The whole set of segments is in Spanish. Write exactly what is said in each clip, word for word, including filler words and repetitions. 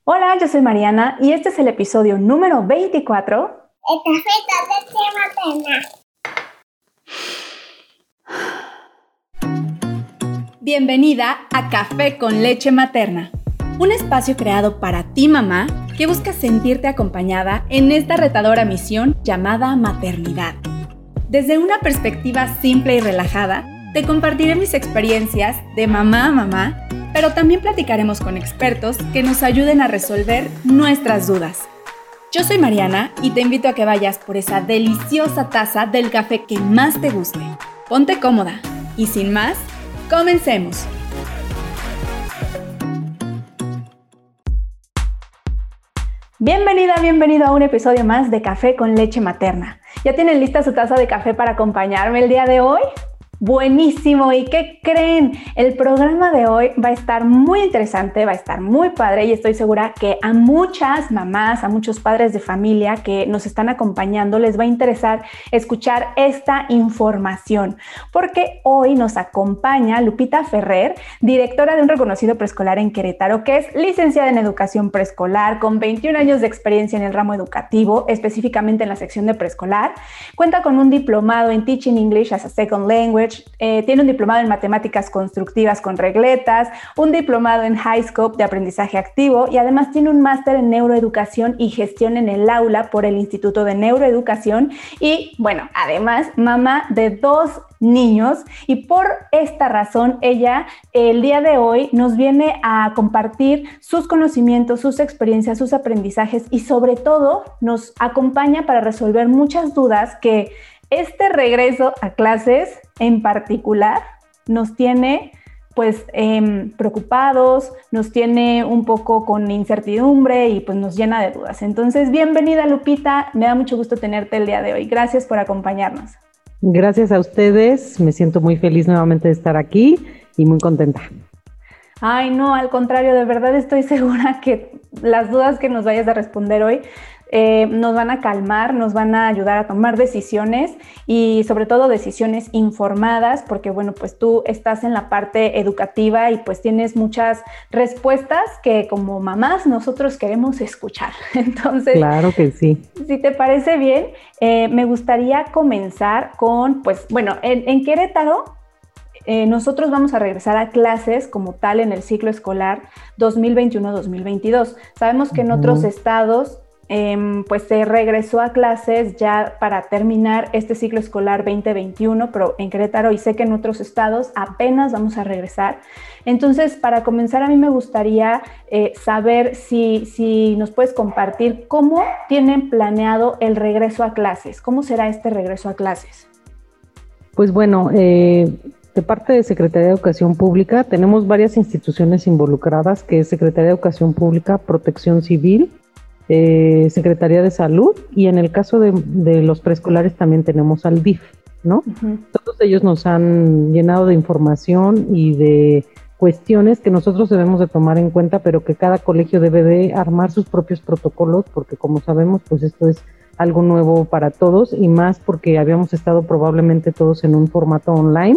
Hola, yo soy Mariana y este es el episodio número veinticuatro. El café con leche materna. Bienvenida a Café con Leche Materna, un espacio creado para ti, mamá, que busca sentirte acompañada en esta retadora misión llamada maternidad. Desde una perspectiva simple y relajada, te compartiré mis experiencias de mamá a mamá, pero también platicaremos con expertos que nos ayuden a resolver nuestras dudas. Yo soy Mariana y te invito a que vayas por esa deliciosa taza del café que más te guste. Ponte cómoda y sin más, ¡comencemos! Bienvenida, bienvenido a un episodio más de Café con Leche Materna. ¿Ya tienen lista su taza de café para acompañarme el día de hoy? Buenísimo, ¿y qué creen? El programa de hoy va a estar muy interesante, va a estar muy padre y estoy segura que a muchas mamás, a muchos padres de familia que nos están acompañando les va a interesar escuchar esta información, porque hoy nos acompaña Lupita Ferrer, directora de un reconocido preescolar en Querétaro, que es licenciada en educación preescolar con veintiún años de experiencia en el ramo educativo, específicamente en la sección de preescolar. Cuenta con un diplomado en Teaching English as a Second Language. Eh, tiene un diplomado en matemáticas constructivas con regletas, un diplomado en High Scope de aprendizaje activo y además tiene un máster en neuroeducación y gestión en el aula por el Instituto de Neuroeducación y, bueno, además mamá de dos niños, y por esta razón ella el día de hoy nos viene a compartir sus conocimientos, sus experiencias, sus aprendizajes y sobre todo nos acompaña para resolver muchas dudas que este regreso a clases en particular nos tiene pues eh, preocupados, nos tiene un poco con incertidumbre y pues nos llena de dudas. Entonces, bienvenida Lupita, me da mucho gusto tenerte el día de hoy. Gracias por acompañarnos. Gracias a ustedes, me siento muy feliz nuevamente de estar aquí y muy contenta. Ay, no, al contrario, de verdad estoy segura que las dudas que nos vayas a responder hoy Eh, nos van a calmar, nos van a ayudar a tomar decisiones y sobre todo decisiones informadas, porque bueno, pues tú estás en la parte educativa y pues tienes muchas respuestas que como mamás nosotros queremos escuchar. Entonces, claro que sí. Si te parece bien, eh, me gustaría comenzar con, pues bueno, en, en Querétaro, Eh, nosotros vamos a regresar a clases como tal en el ciclo escolar dos mil veintiuno dos mil veintidós. Sabemos que en uh-huh. otros estados eh, pues se regresó a clases ya para terminar este ciclo escolar veinte veintiuno, pero en Querétaro y sé que en otros estados apenas vamos a regresar. Entonces, para comenzar, a mí me gustaría eh, saber si, si nos puedes compartir cómo tienen planeado el regreso a clases. ¿Cómo será este regreso a clases? Pues bueno, eh... de parte de Secretaría de Educación Pública, tenemos varias instituciones involucradas, que es Secretaría de Educación Pública, Protección Civil, eh, Secretaría de Salud, y en el caso de, de los preescolares también tenemos al D I F, ¿no? Uh-huh. Todos ellos nos han llenado de información y de cuestiones que nosotros debemos de tomar en cuenta, pero que cada colegio debe de armar sus propios protocolos, porque como sabemos, pues esto es algo nuevo para todos, y más porque habíamos estado probablemente todos en un formato online,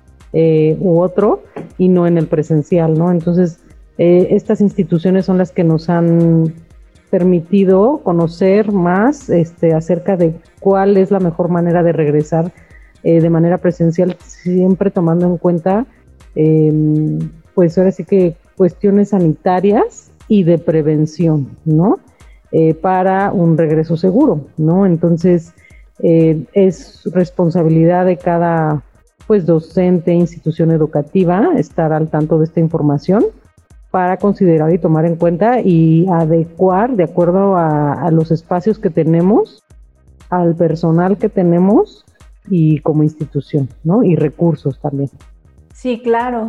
Eh, u otro, y no en el presencial, ¿no? Entonces, eh, estas instituciones son las que nos han permitido conocer más este, acerca de cuál es la mejor manera de regresar eh, de manera presencial, siempre tomando en cuenta, eh, pues ahora sí que cuestiones sanitarias y de prevención, ¿no? Eh, para un regreso seguro, ¿no? Entonces, eh, es responsabilidad de cada pues docente, institución educativa, estar al tanto de esta información para considerar y tomar en cuenta y adecuar de acuerdo a, a los espacios que tenemos, al personal que tenemos y como institución, ¿no? Y recursos también. Sí, claro.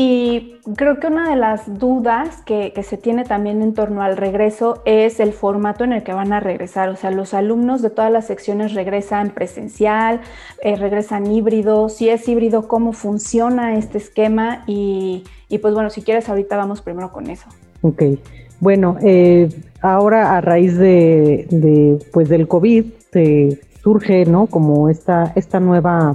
Y creo que una de las dudas que, que se tiene también en torno al regreso es el formato en el que van a regresar. O sea, los alumnos de todas las secciones regresan presencial, eh, regresan híbrido. Si es híbrido, ¿cómo funciona este esquema? Y, y pues bueno, si quieres ahorita vamos primero con eso. Ok. Bueno, eh, ahora a raíz de, de pues del COVID eh, surge, ¿no? Como esta, esta nueva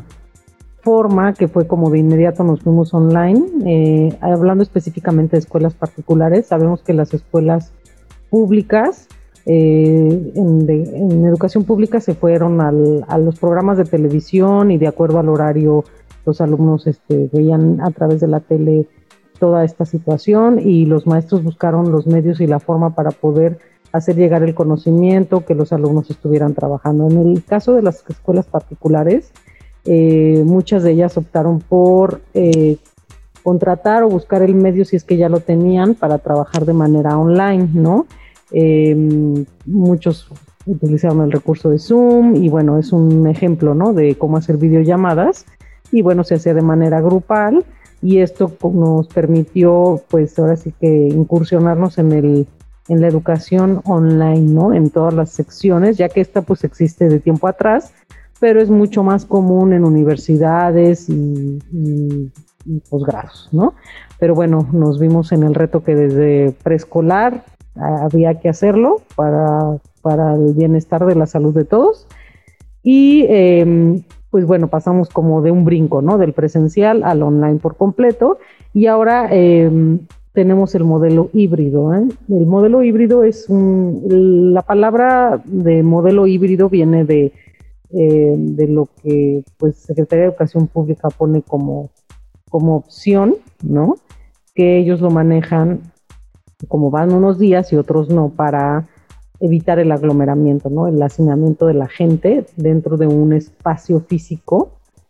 forma que fue como de inmediato nos fuimos online, eh, hablando específicamente de escuelas particulares. Sabemos que las escuelas públicas, eh, en, de, en educación pública se fueron al, a los programas de televisión y de acuerdo al horario los alumnos este, veían a través de la tele toda esta situación y los maestros buscaron los medios y la forma para poder hacer llegar el conocimiento, que los alumnos estuvieran trabajando. En el caso de las escuelas particulares, eh, muchas de ellas optaron por eh, contratar o buscar el medio, si es que ya lo tenían, para trabajar de manera online, ¿no? Eh, muchos utilizaron el recurso de Zoom y bueno, es un ejemplo, ¿no?, de cómo hacer videollamadas y bueno, se hacía de manera grupal y esto nos permitió, pues ahora sí que incursionarnos en el en la educación online, ¿no?, en todas las secciones, ya que esta pues existe de tiempo atrás, pero es mucho más común en universidades y, y, y posgrados, ¿no? Pero bueno, nos vimos en el reto que desde preescolar había que hacerlo para, para el bienestar de la salud de todos y eh, pues bueno, pasamos como de un brinco, ¿no?, del presencial al online por completo y ahora eh, tenemos el modelo híbrido, ¿eh? El modelo híbrido es un, la palabra de modelo híbrido viene de, eh, de lo que pues Secretaría de Educación Pública pone como, como opción, ¿no?, que ellos lo manejan como van unos días y otros no, para evitar el aglomeramiento, ¿no?, el hacinamiento de la gente dentro de un espacio físico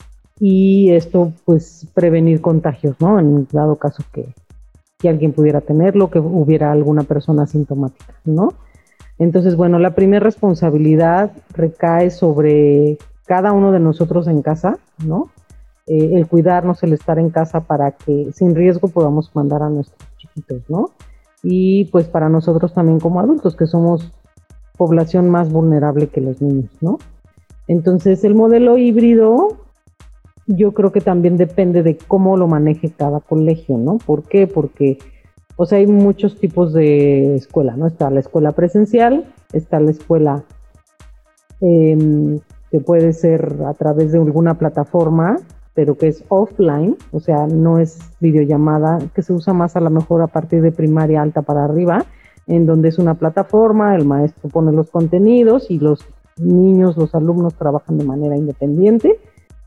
y esto pues prevenir contagios, ¿no?, en dado caso que que alguien pudiera tenerlo, que hubiera alguna persona asintomática, ¿no? Entonces, bueno, la primera responsabilidad recae sobre cada uno de nosotros en casa, ¿no? Eh, el cuidarnos, el estar en casa para que sin riesgo podamos mandar a nuestros chiquitos, ¿no? Y pues para nosotros también como adultos, que somos población más vulnerable que los niños, ¿no? Entonces, el modelo híbrido yo creo que también depende de cómo lo maneje cada colegio, ¿no? ¿Por qué? Porque, o sea, hay muchos tipos de escuela, ¿no? Está la escuela presencial, está la escuela eh, que puede ser a través de alguna plataforma, pero que es offline, o sea, no es videollamada, que se usa más a lo mejor a partir de primaria alta para arriba, en donde es una plataforma, el maestro pone los contenidos y los niños, los alumnos trabajan de manera independiente,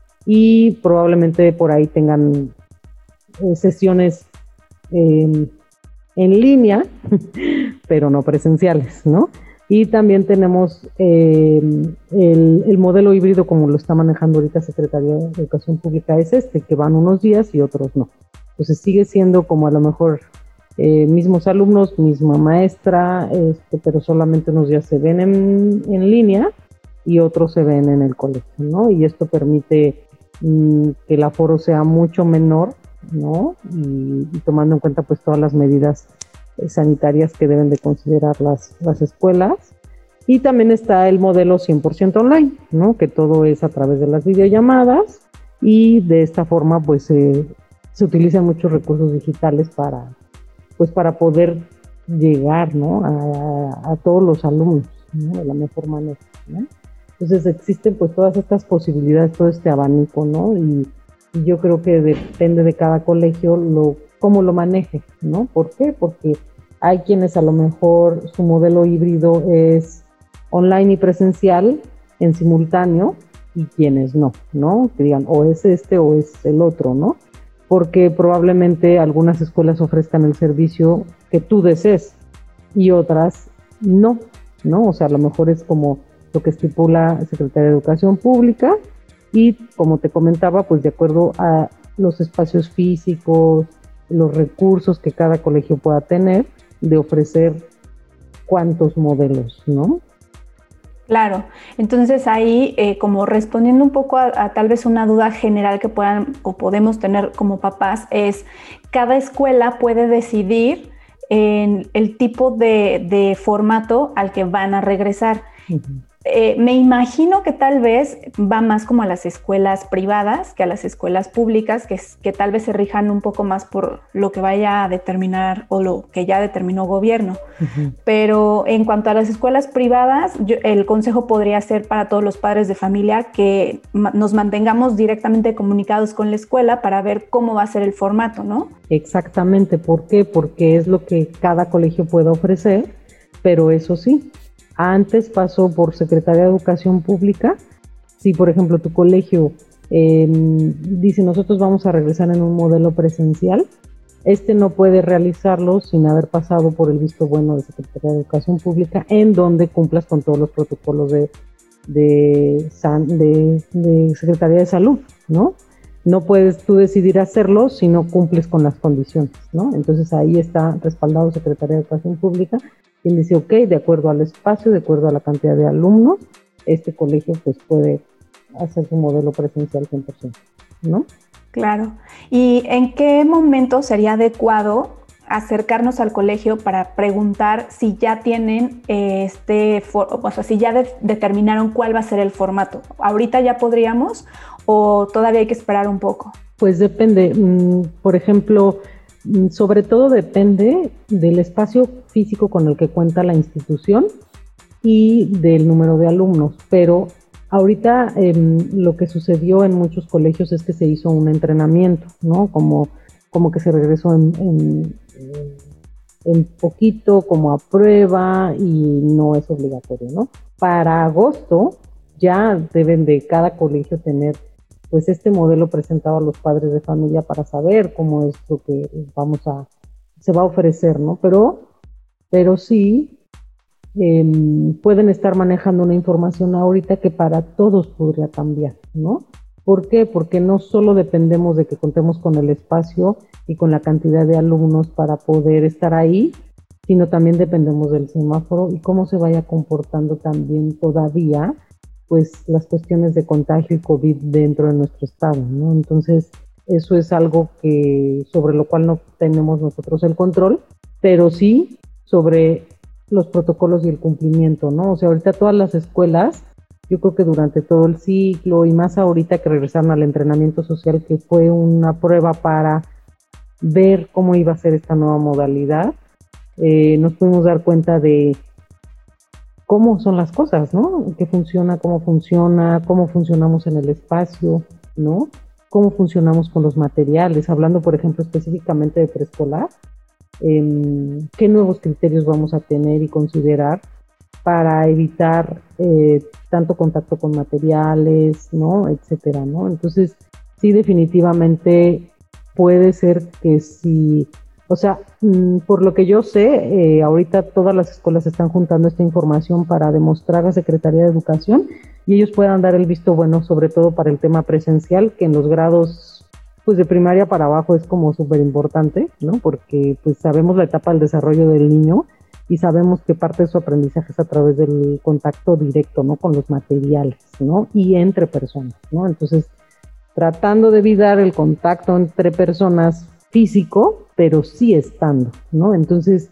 y probablemente por ahí tengan eh, sesiones eh, en línea, pero no presenciales, ¿no? Y también tenemos eh, el, el modelo híbrido como lo está manejando ahorita Secretaría de Educación Pública, es este, que van unos días y otros no. Entonces sigue siendo como a lo mejor eh, mismos alumnos, misma maestra, este, pero solamente unos días se ven en, en línea y otros se ven en el colegio, ¿no? Y esto permite que el aforo sea mucho menor, ¿no? Y, y tomando en cuenta pues todas las medidas sanitarias que deben de considerar las, las escuelas. Y también está el modelo cien por ciento online, ¿no?, que todo es a través de las videollamadas y de esta forma pues eh, se utilizan muchos recursos digitales para pues para poder llegar, ¿no?, a, a todos los alumnos, ¿no?, de la mejor manera, ¿no? Entonces existen pues todas estas posibilidades, todo este abanico, ¿no? Y, y yo creo que depende de cada colegio lo, cómo lo maneje, ¿no? ¿Por qué? Porque hay quienes a lo mejor su modelo híbrido es online y presencial en simultáneo y quienes no, ¿no? Que digan o es este o es el otro, ¿no? Porque probablemente algunas escuelas ofrezcan el servicio que tú desees y otras no, ¿no? O sea, a lo mejor es como lo que estipula Secretaría de Educación Pública y como te comentaba, pues de acuerdo a los espacios físicos, los recursos que cada colegio pueda tener, de ofrecer cuántos modelos, ¿no? Claro, entonces ahí eh, como respondiendo un poco a, a tal vez una duda general que puedan o podemos tener como papás es, cada escuela puede decidir en el tipo de, de formato al que van a regresar. Uh-huh. Eh, me imagino que tal vez va más como a las escuelas privadas que a las escuelas públicas, que, que tal vez se rijan un poco más por lo que vaya a determinar o lo que ya determinó gobierno. Uh-huh. Pero en cuanto a las escuelas privadas, yo, el consejo podría ser para todos los padres de familia que ma- nos mantengamos directamente comunicados con la escuela para ver cómo va a ser el formato, ¿no? Exactamente. ¿Por qué? Porque es lo que cada colegio puede ofrecer. pero eso sí, antes pasó por Secretaría de Educación Pública. Si, por ejemplo, tu colegio eh, dice nosotros vamos a regresar en un modelo presencial, este no puede realizarlo sin haber pasado por el visto bueno de Secretaría de Educación Pública, en donde cumplas con todos los protocolos de, de, de, de Secretaría de Salud, ¿no? No puedes tú decidir hacerlo si no cumples con las condiciones, ¿no? Entonces ahí está respaldado Secretaría de Educación Pública, quien dice, ok, de acuerdo al espacio, de acuerdo a la cantidad de alumnos, este colegio pues puede hacer su modelo presencial cien por ciento, ¿no? Claro. ¿Y en qué momento sería adecuado acercarnos al colegio para preguntar si ya tienen este, for- o sea, si ya de- determinaron cuál va a ser el formato? ¿Ahorita ya podríamos o todavía hay que esperar un poco? Pues depende. Mm, Por ejemplo, mm, sobre todo depende del espacio físico con el que cuenta la institución y del número de alumnos, pero ahorita em, lo que sucedió en muchos colegios es que se hizo un entrenamiento, ¿no? Como, como que se regresó en, en, en poquito, como a prueba, y no es obligatorio, ¿no? Para agosto ya deben de cada colegio tener pues este modelo presentado a los padres de familia para saber cómo es lo que vamos a, se va a ofrecer, ¿no? Pero, pero sí, Eh, pueden estar manejando una información ahorita que para todos podría cambiar, ¿no? ¿Por qué? Porque no solo dependemos de que contemos con el espacio y con la cantidad de alumnos para poder estar ahí, sino también dependemos del semáforo y cómo se vaya comportando también todavía, pues, las cuestiones de contagio y COVID dentro de nuestro estado, ¿no? Entonces, eso es algo que, sobre lo cual no tenemos nosotros el control, pero sí sobre los protocolos y el cumplimiento, ¿no? O sea, ahorita todas las escuelas, yo creo que durante todo el ciclo y más ahorita que regresaron al entrenamiento social, que fue una prueba para ver cómo iba a ser esta nueva modalidad, eh, nos pudimos dar cuenta de cómo son las cosas, ¿no? ¿Qué funciona, cómo funciona, cómo funcionamos en el espacio, ¿no? Cómo funcionamos con los materiales, hablando, por ejemplo, específicamente de preescolar. Eh, qué nuevos criterios vamos a tener y considerar para evitar eh, tanto contacto con materiales, ¿no? Etcétera, ¿no? Entonces, sí, definitivamente puede ser que sí, o sea, mmm, por lo que yo sé, eh, ahorita todas las escuelas están juntando esta información para demostrar a Secretaría de Educación y ellos puedan dar el visto bueno, sobre todo para el tema presencial, que en los grados pues de primaria para abajo es como súper importante, ¿no? Porque pues sabemos la etapa del desarrollo del niño y sabemos que parte de su aprendizaje es a través del contacto directo, ¿no? Con los materiales, ¿no? Y entre personas, ¿no? Entonces, tratando de evitar el contacto entre personas físico, pero sí estando, ¿no? Entonces,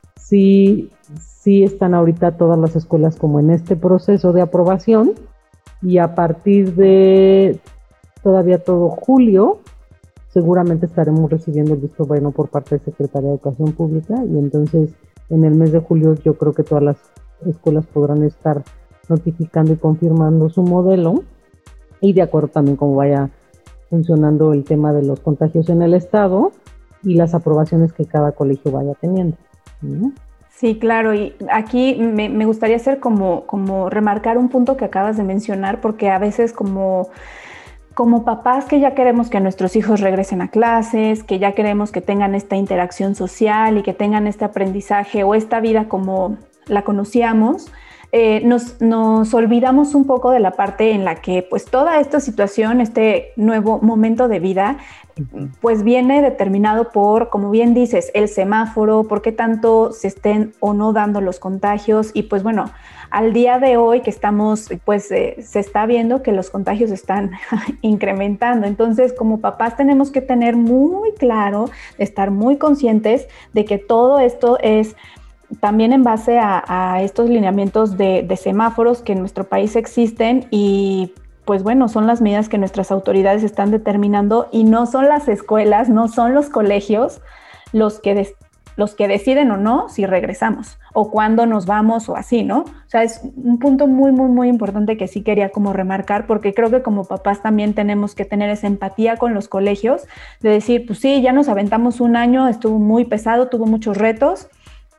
sí, sí están ahorita todas las escuelas como en este proceso de aprobación y a partir de todavía todo julio, seguramente estaremos recibiendo el visto bueno por parte de Secretaría de Educación Pública y entonces en el mes de julio yo creo que todas las escuelas podrán estar notificando y confirmando su modelo y de acuerdo también cómo vaya funcionando el tema de los contagios en el estado y las aprobaciones que cada colegio vaya teniendo, ¿no? Sí, claro, y aquí me, me gustaría hacer como, como remarcar un punto que acabas de mencionar, porque a veces como... Como papás que ya queremos que nuestros hijos regresen a clases, que ya queremos que tengan esta interacción social y que tengan este aprendizaje o esta vida como la conocíamos, eh, nos, nos olvidamos un poco de la parte en la que pues toda esta situación, este nuevo momento de vida, pues viene determinado por, como bien dices, el semáforo, por qué tanto se estén o no dando los contagios y pues bueno, al día de hoy que estamos, pues eh, se está viendo que los contagios están incrementando. Entonces, como papás tenemos que tener muy claro, estar muy conscientes de que todo esto es también en base a, a estos lineamientos de, de semáforos que en nuestro país existen y pues bueno, son las medidas que nuestras autoridades están determinando y no son las escuelas, no son los colegios los que des- los que deciden o no si regresamos o cuándo nos vamos o así, ¿no? O sea, es un punto muy, muy, muy importante que sí quería como remarcar porque creo que como papás también tenemos que tener esa empatía con los colegios de decir, pues sí, ya nos aventamos un año, estuvo muy pesado, tuvo muchos retos,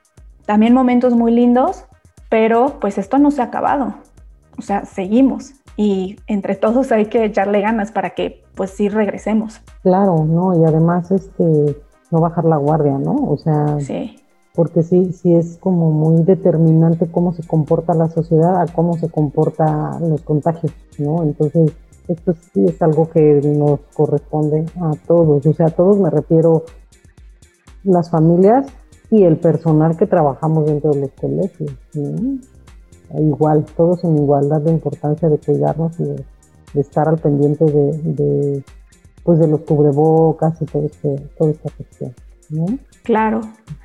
también momentos muy lindos, pero pues esto no se ha acabado, o sea, seguimos y entre todos hay que echarle ganas para que pues sí regresemos. Claro, ¿no? Y además este, no bajar la guardia, ¿no? O sea, sí. Porque sí, sí es como muy determinante cómo se comporta la sociedad a cómo se comportan los contagios, ¿no? Entonces, esto sí es algo que nos corresponde a todos, o sea, a todos me refiero las familias y el personal que trabajamos dentro de los colegios, ¿no? Igual, todos en igualdad de importancia de cuidarnos y de, de estar al pendiente de, de, pues de los cubrebocas y todo este, toda esta cuestión, ¿no? Claro.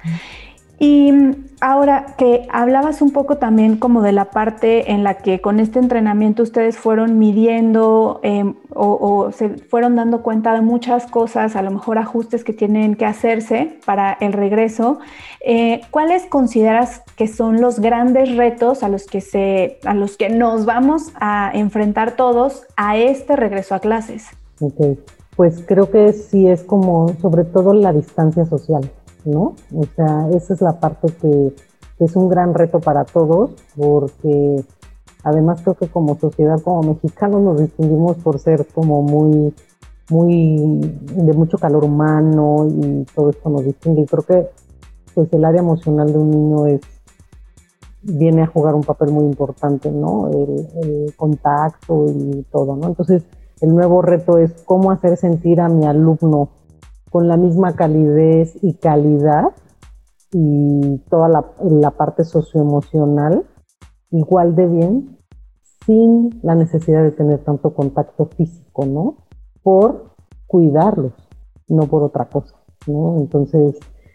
Y ahora que hablabas un poco también como de la parte en la que con este entrenamiento ustedes fueron midiendo eh, o, o se fueron dando cuenta de muchas cosas, a lo mejor ajustes que tienen que hacerse para el regreso, eh, ¿cuáles consideras que son los grandes retos a los que, se, a los que nos vamos a enfrentar todos a este regreso a clases? Ok, pues creo que sí es como sobre todo la distancia social, ¿no? O sea, esa es la parte que, que es un gran reto para todos, porque además creo que como sociedad, como mexicanos, nos distinguimos por ser como muy, muy de mucho calor humano y todo esto nos distingue. Y creo que pues el área emocional de un niño es viene a jugar un papel muy importante, ¿no? El, el contacto y todo, ¿no? Entonces, el nuevo reto es cómo hacer sentir a mi alumno con la misma calidez y calidad y toda la, la parte socioemocional igual de bien, sin la necesidad de tener tanto contacto físico, ¿no? Por cuidarlos, no por otra cosa, ¿no? Entonces,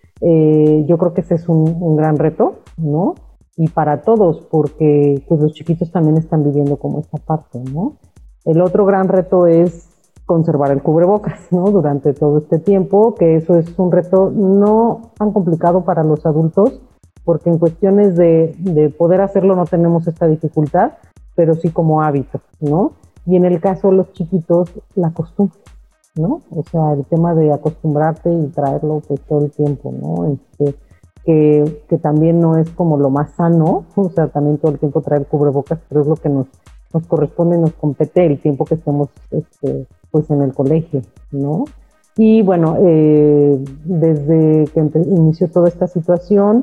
eh, yo creo que ese es un, un gran reto, ¿no? Y para todos, porque pues, los chiquitos también están viviendo como esta parte, ¿no? El otro gran reto es conservar el cubrebocas, ¿no? Durante todo este tiempo, que eso es un reto no tan complicado para los adultos, porque en cuestiones de, de poder hacerlo no tenemos esta dificultad, pero sí como hábito, ¿no? Y en el caso de los chiquitos, la costumbre, ¿no? O sea, el tema de acostumbrarte y traerlo pues todo el tiempo, ¿no? Este, que, que también no es como lo más sano, o sea, también todo el tiempo traer cubrebocas, pero es lo que nos, nos corresponde y nos compete el tiempo que estemos este, pues en el colegio, ¿no? Y bueno, eh, desde que inició toda esta situación,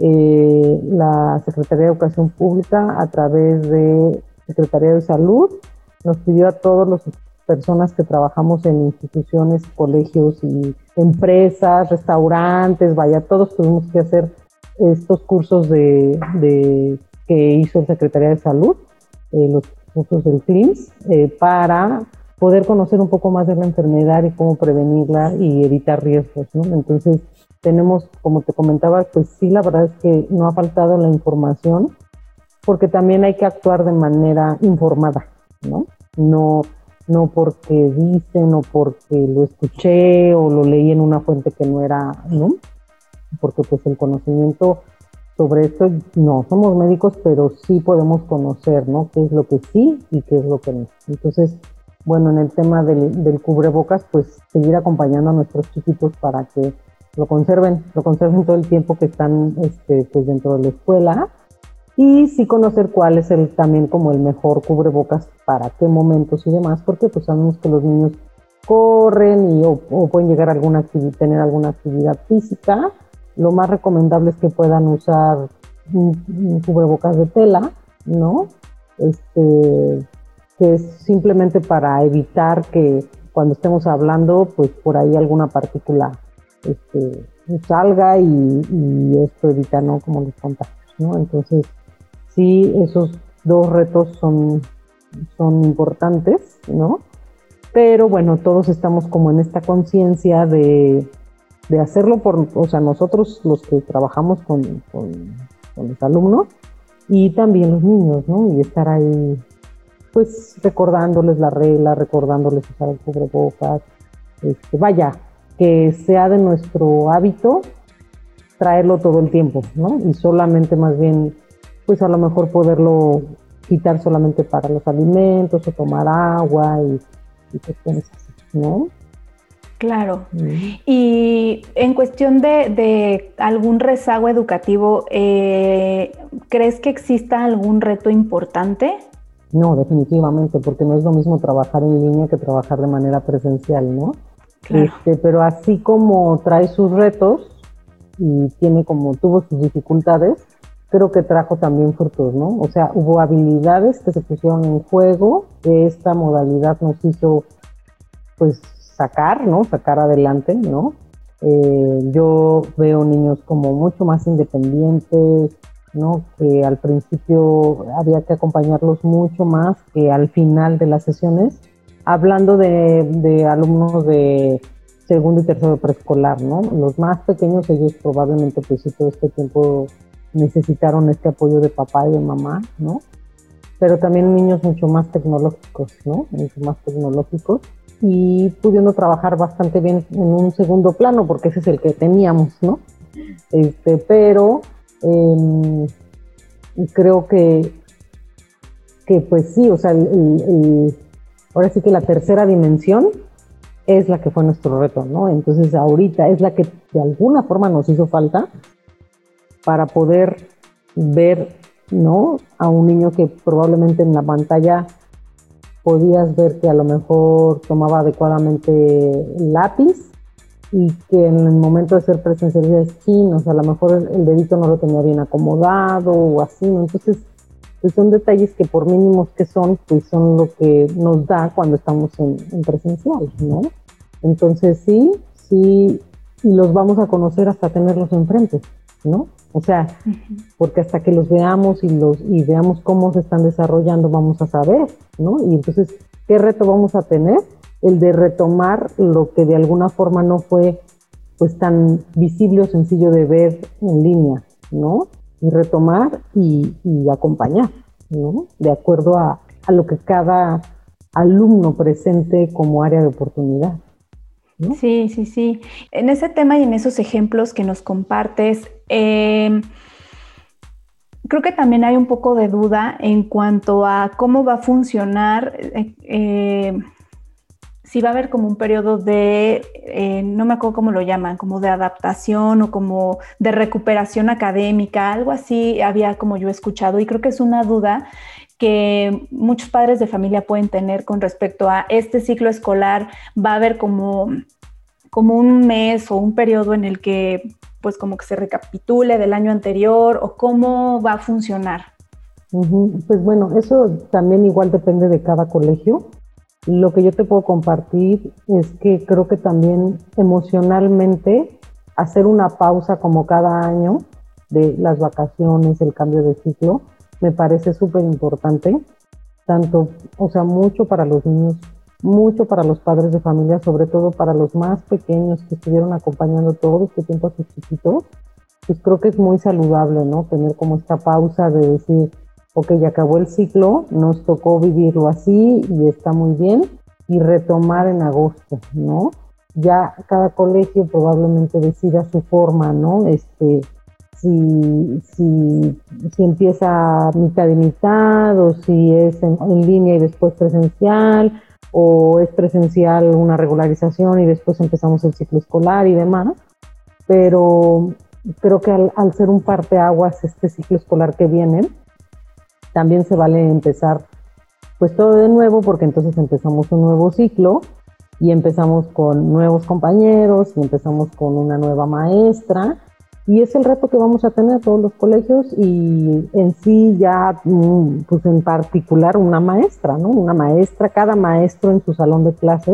eh, la Secretaría de Educación Pública, a través de Secretaría de Salud, nos pidió a todas las personas que trabajamos en instituciones, colegios y empresas, restaurantes, vaya, todos tuvimos que hacer estos cursos de, de que hizo la Secretaría de Salud, eh, los cursos del C L I M S, eh, para poder conocer un poco más de la enfermedad y cómo prevenirla y evitar riesgos, ¿no? Entonces, tenemos, como te comentaba, pues sí, la verdad es que no ha faltado la información, porque también hay que actuar de manera informada, ¿no? No, no porque dicen o porque lo escuché o lo leí en una fuente que no era, ¿no? Porque pues el conocimiento sobre esto, no, somos médicos, pero sí podemos conocer, ¿no? Qué es lo que sí y qué es lo que no. Entonces, bueno, en el tema del, del cubrebocas, pues seguir acompañando a nuestros chiquitos para que lo conserven, lo conserven todo el tiempo que están este, pues dentro de la escuela, y sí conocer cuál es el también como el mejor cubrebocas para qué momentos y demás, porque pues sabemos que los niños corren y o, o pueden llegar a alguna actividad, tener alguna actividad física. Lo más recomendable es que puedan usar un, un cubrebocas de tela, ¿no? Este, que es simplemente para evitar que cuando estemos hablando, pues por ahí alguna partícula este, salga y, y esto evita, ¿no? Como los contagios, ¿no? Entonces, sí, esos dos retos son, son importantes, ¿no? Pero bueno, todos estamos como en esta conciencia de, de hacerlo por, o sea, nosotros los que trabajamos con, con, con los alumnos y también los niños, ¿no? Y estar ahí, pues, recordándoles la regla, recordándoles usar el cubrebocas, este, vaya, que sea de nuestro hábito traerlo todo el tiempo, ¿no? Y solamente más bien, pues a lo mejor poderlo quitar solamente para los alimentos o tomar agua y, y cuestiones así, ¿no? Claro. Uh-huh. Y en cuestión de, de algún rezago educativo, eh, ¿crees que exista algún reto importante? No, definitivamente, porque no es lo mismo trabajar en línea que trabajar de manera presencial, ¿no? Claro. Este, pero así como trae sus retos y tiene como tuvo sus dificultades, creo que trajo también frutos, ¿no? O sea, hubo habilidades que se pusieron en juego, que esta modalidad nos hizo, pues, sacar, ¿no? Sacar adelante, ¿no? Eh, yo veo niños como mucho más independientes, ¿no? Que al principio había que acompañarlos mucho más que al final de las sesiones, hablando de, de alumnos de segundo y tercero de preescolar, ¿no? Los más pequeños, ellos probablemente pues sí todo este tiempo necesitaron este apoyo de papá y de mamá, ¿no? Pero también niños mucho más tecnológicos, ¿no? Mucho más tecnológicos y pudiendo trabajar bastante bien en un segundo plano, porque ese es el que teníamos, ¿no? Este, pero eh, creo que, que pues sí, o sea, el, el, el, ahora sí que la tercera dimensión es la que fue nuestro reto, ¿no? Entonces ahorita es la que de alguna forma nos hizo falta para poder ver, ¿no? A un niño que probablemente en la pantalla podías ver que a lo mejor tomaba adecuadamente el lápiz y que en el momento de ser presencial decías, sí, o sea, a lo mejor el, el dedito no lo tenía bien acomodado o así, ¿no? Entonces, pues son detalles que por mínimos que son, pues son lo que nos da cuando estamos en, en presencial, ¿no? Entonces sí, sí, y los vamos a conocer hasta tenerlos enfrente, ¿no? O sea, uh-huh. porque hasta que los veamos y los y veamos cómo se están desarrollando, vamos a saber, ¿no? Y entonces, ¿qué reto vamos a tener? El de retomar lo que de alguna forma no fue pues tan visible o sencillo de ver en línea, ¿no? Y retomar y, y acompañar, ¿no? De acuerdo a, a lo que cada alumno presente como área de oportunidad, ¿no? Sí, sí, sí. En ese tema y en esos ejemplos que nos compartes, eh, creo que también hay un poco de duda en cuanto a cómo va a funcionar, eh, eh, si va a haber como un periodo de, eh, no me acuerdo cómo lo llaman, como de adaptación o como de recuperación académica, algo así había como yo escuchado, y creo que es una duda que muchos padres de familia pueden tener con respecto a este ciclo escolar. Va a haber como, como un mes o un periodo en el que pues como que se recapitule del año anterior, o cómo va a funcionar. Uh-huh. Pues bueno, eso también igual depende de cada colegio. Lo que yo te puedo compartir es que creo que también emocionalmente hacer una pausa como cada año de las vacaciones, el cambio de ciclo, me parece súper importante, tanto, o sea, mucho para los niños, mucho para los padres de familia, sobre todo para los más pequeños que estuvieron acompañando todo este tiempo a sus chiquitos. Pues creo que es muy saludable, ¿no? Tener como esta pausa de decir, ok, ya acabó el ciclo, nos tocó vivirlo así y está muy bien, y retomar en agosto, ¿no? Ya cada colegio probablemente decida su forma, ¿no? Este, si, si, si empieza mitad y mitad, o si es en, en línea y después presencial, o es presencial una regularización y después empezamos el ciclo escolar y demás. Pero creo que al, al ser un parteaguas este ciclo escolar que viene, también se vale empezar pues todo de nuevo, porque entonces empezamos un nuevo ciclo y empezamos con nuevos compañeros y empezamos con una nueva maestra, y es el reto que vamos a tener todos los colegios, y en sí ya pues en particular una maestra, ¿no? Una maestra, cada maestro en su salón de clases,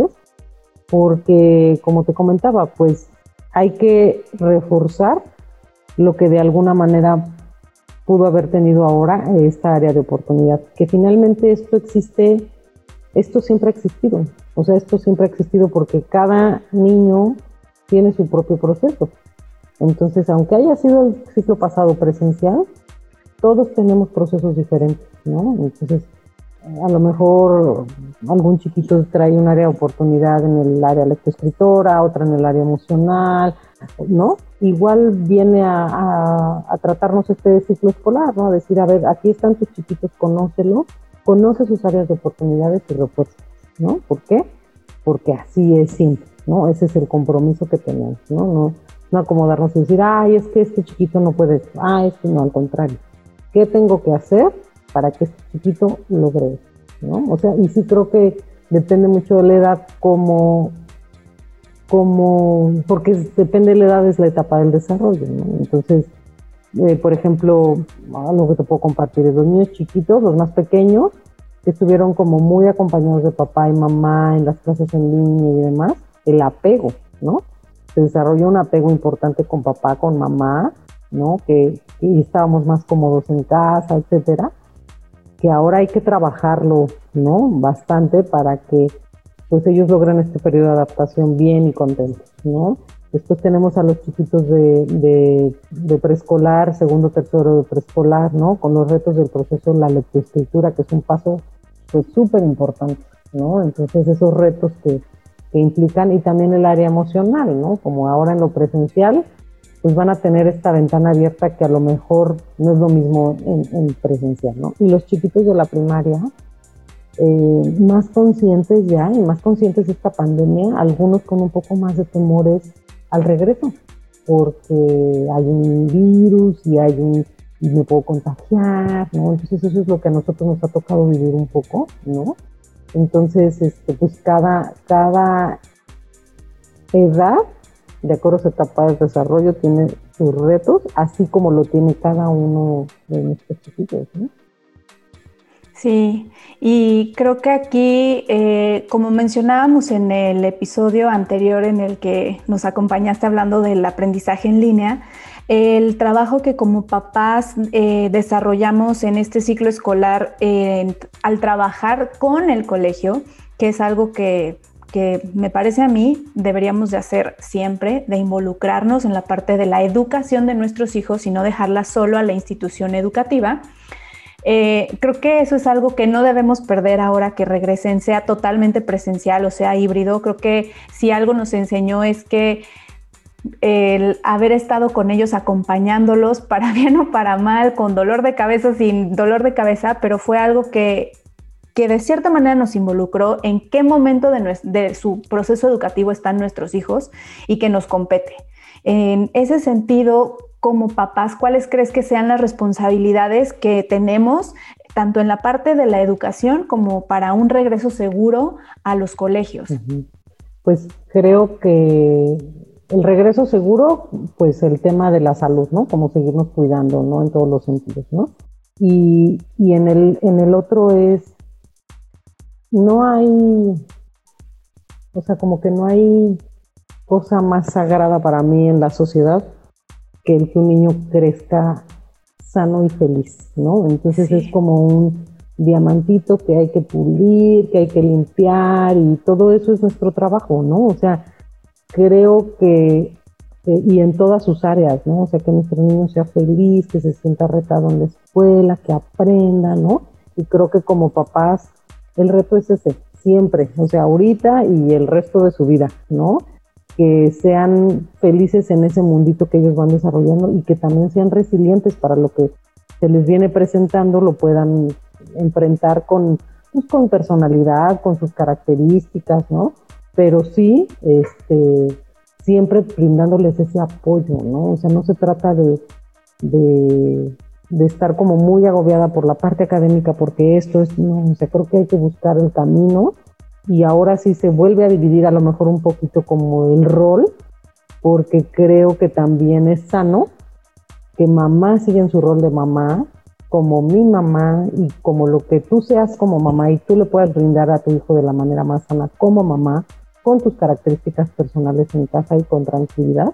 porque como te comentaba, pues hay que reforzar lo que de alguna manera pudo haber tenido ahora esta área de oportunidad, que finalmente esto existe, esto siempre ha existido, o sea, esto siempre ha existido porque cada niño tiene su propio proceso. Entonces, aunque haya sido el ciclo pasado presencial, todos tenemos procesos diferentes, ¿no? Entonces, a lo mejor algún chiquito trae un área de oportunidad en el área lectoescritora, otra en el área emocional, ¿no? Igual viene a, a, a tratarnos este ciclo escolar, ¿no? A decir, a ver, aquí están tus chiquitos, conócelos, conoce sus áreas de oportunidades y refuerzos, ¿no? ¿Por qué? Porque así es siempre, ¿no? Ese es el compromiso que tenemos, ¿no? No, no acomodarnos y decir, ay, es que este chiquito no puede, ah, este no, al contrario. ¿Qué tengo que hacer para que este chiquito logre eso, ¿no? O sea, y sí creo que depende mucho de la edad, como, como, porque depende de la edad, es la etapa del desarrollo, ¿no? Entonces, eh, por ejemplo, algo que te puedo compartir es los niños chiquitos, los más pequeños, que estuvieron como muy acompañados de papá y mamá en las clases en línea y demás, el apego, ¿no? Se desarrolló un apego importante con papá, con mamá, ¿no? Que, que estábamos más cómodos en casa, etcétera, que ahora hay que trabajarlo, ¿no? Bastante para que pues ellos logren este periodo de adaptación bien y contentos, ¿no? Después tenemos a los chiquitos de, de, de preescolar, segundo, tercero de preescolar, ¿no? Con los retos del proceso de la lectoescritura, que es un paso pues súper importante, ¿no? Entonces esos retos que, que implican, y también el área emocional, ¿no? Como ahora en lo presencial, pues van a tener esta ventana abierta que a lo mejor no es lo mismo en, en presencial, ¿no? Y los chiquitos de la primaria, eh, más conscientes ya, y más conscientes de esta pandemia, algunos con un poco más de temores al regreso, porque hay un virus y hay un y me puedo contagiar, ¿no? Entonces eso es lo que a nosotros nos ha tocado vivir un poco, ¿no? Entonces, este, pues cada, cada edad, de acuerdo a su etapa de desarrollo, tiene sus retos, así como lo tiene cada uno de nuestros chiquitos, ¿no? Sí, y creo que aquí, eh, como mencionábamos en el episodio anterior en el que nos acompañaste hablando del aprendizaje en línea, el trabajo que como papás eh, desarrollamos en este ciclo escolar eh, al trabajar con el colegio, que es algo que, que me parece a mí deberíamos de hacer siempre, de involucrarnos en la parte de la educación de nuestros hijos y no dejarla solo a la institución educativa. Eh, creo que eso es algo que no debemos perder ahora que regresen, sea totalmente presencial o sea híbrido. Creo que si algo nos enseñó es que el haber estado con ellos acompañándolos, para bien o para mal, con dolor de cabeza, sin dolor de cabeza, pero fue algo que, que de cierta manera nos involucró en qué momento de, nuestro, de su proceso educativo están nuestros hijos y que nos compete. En ese sentido, como papás, ¿cuáles crees que sean las responsabilidades que tenemos tanto en la parte de la educación como para un regreso seguro a los colegios? Uh-huh. Pues creo que el regreso seguro, pues el tema de la salud, ¿no? Como seguirnos cuidando, ¿no? En todos los sentidos, ¿no? Y, y en el, en el otro es, no hay, o sea, como que no hay cosa más sagrada para mí en la sociedad que el que un niño crezca sano y feliz, ¿no? Entonces sí. Es como un diamantito que hay que pulir, que hay que limpiar, y todo eso es nuestro trabajo, ¿no? O sea, creo que, eh, y en todas sus áreas, ¿no? O sea, que nuestro niño sea feliz, que se sienta retado en la escuela, que aprenda, ¿no? Y creo que como papás, el reto es ese, siempre, o sea, ahorita y el resto de su vida, ¿no? Que sean felices en ese mundito que ellos van desarrollando y que también sean resilientes para lo que se les viene presentando, lo puedan enfrentar con, pues, con personalidad, con sus características, ¿no? Pero sí, este, siempre brindándoles ese apoyo, ¿no? O sea, no se trata de, de, de estar como muy agobiada por la parte académica, porque esto es, no, o sea, creo que hay que buscar el camino, y ahora sí se vuelve a dividir a lo mejor un poquito como el rol, porque creo que también es sano que mamá siga en su rol de mamá, como mi mamá, y como lo que tú seas como mamá, y tú le puedas brindar a tu hijo de la manera más sana como mamá, con tus características personales en casa y con tranquilidad,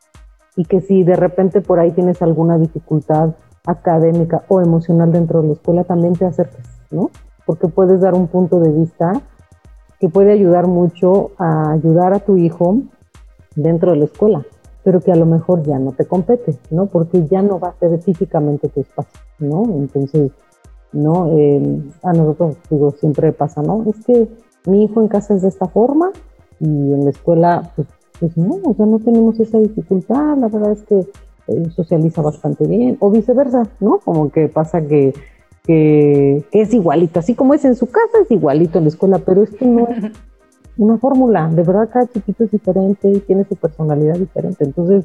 y que si de repente por ahí tienes alguna dificultad académica o emocional dentro de la escuela, también te acerques, ¿no? Porque puedes dar un punto de vista que puede ayudar mucho a ayudar a tu hijo dentro de la escuela, pero que a lo mejor ya no te compete, ¿no? Porque ya no va a ser físicamente tu espacio, ¿no? Entonces, ¿no? Eh, a nosotros, digo, siempre pasa, ¿no? Es que mi hijo en casa es de esta forma y en la escuela, pues, pues no, o sea, no tenemos esa dificultad, la verdad es que eh, socializa bastante bien, o viceversa, ¿no? Como que pasa que, que, que es igualito, así como es en su casa, es igualito en la escuela, pero es que no es, una fórmula. De verdad, cada chiquito es diferente y tiene su personalidad diferente. Entonces,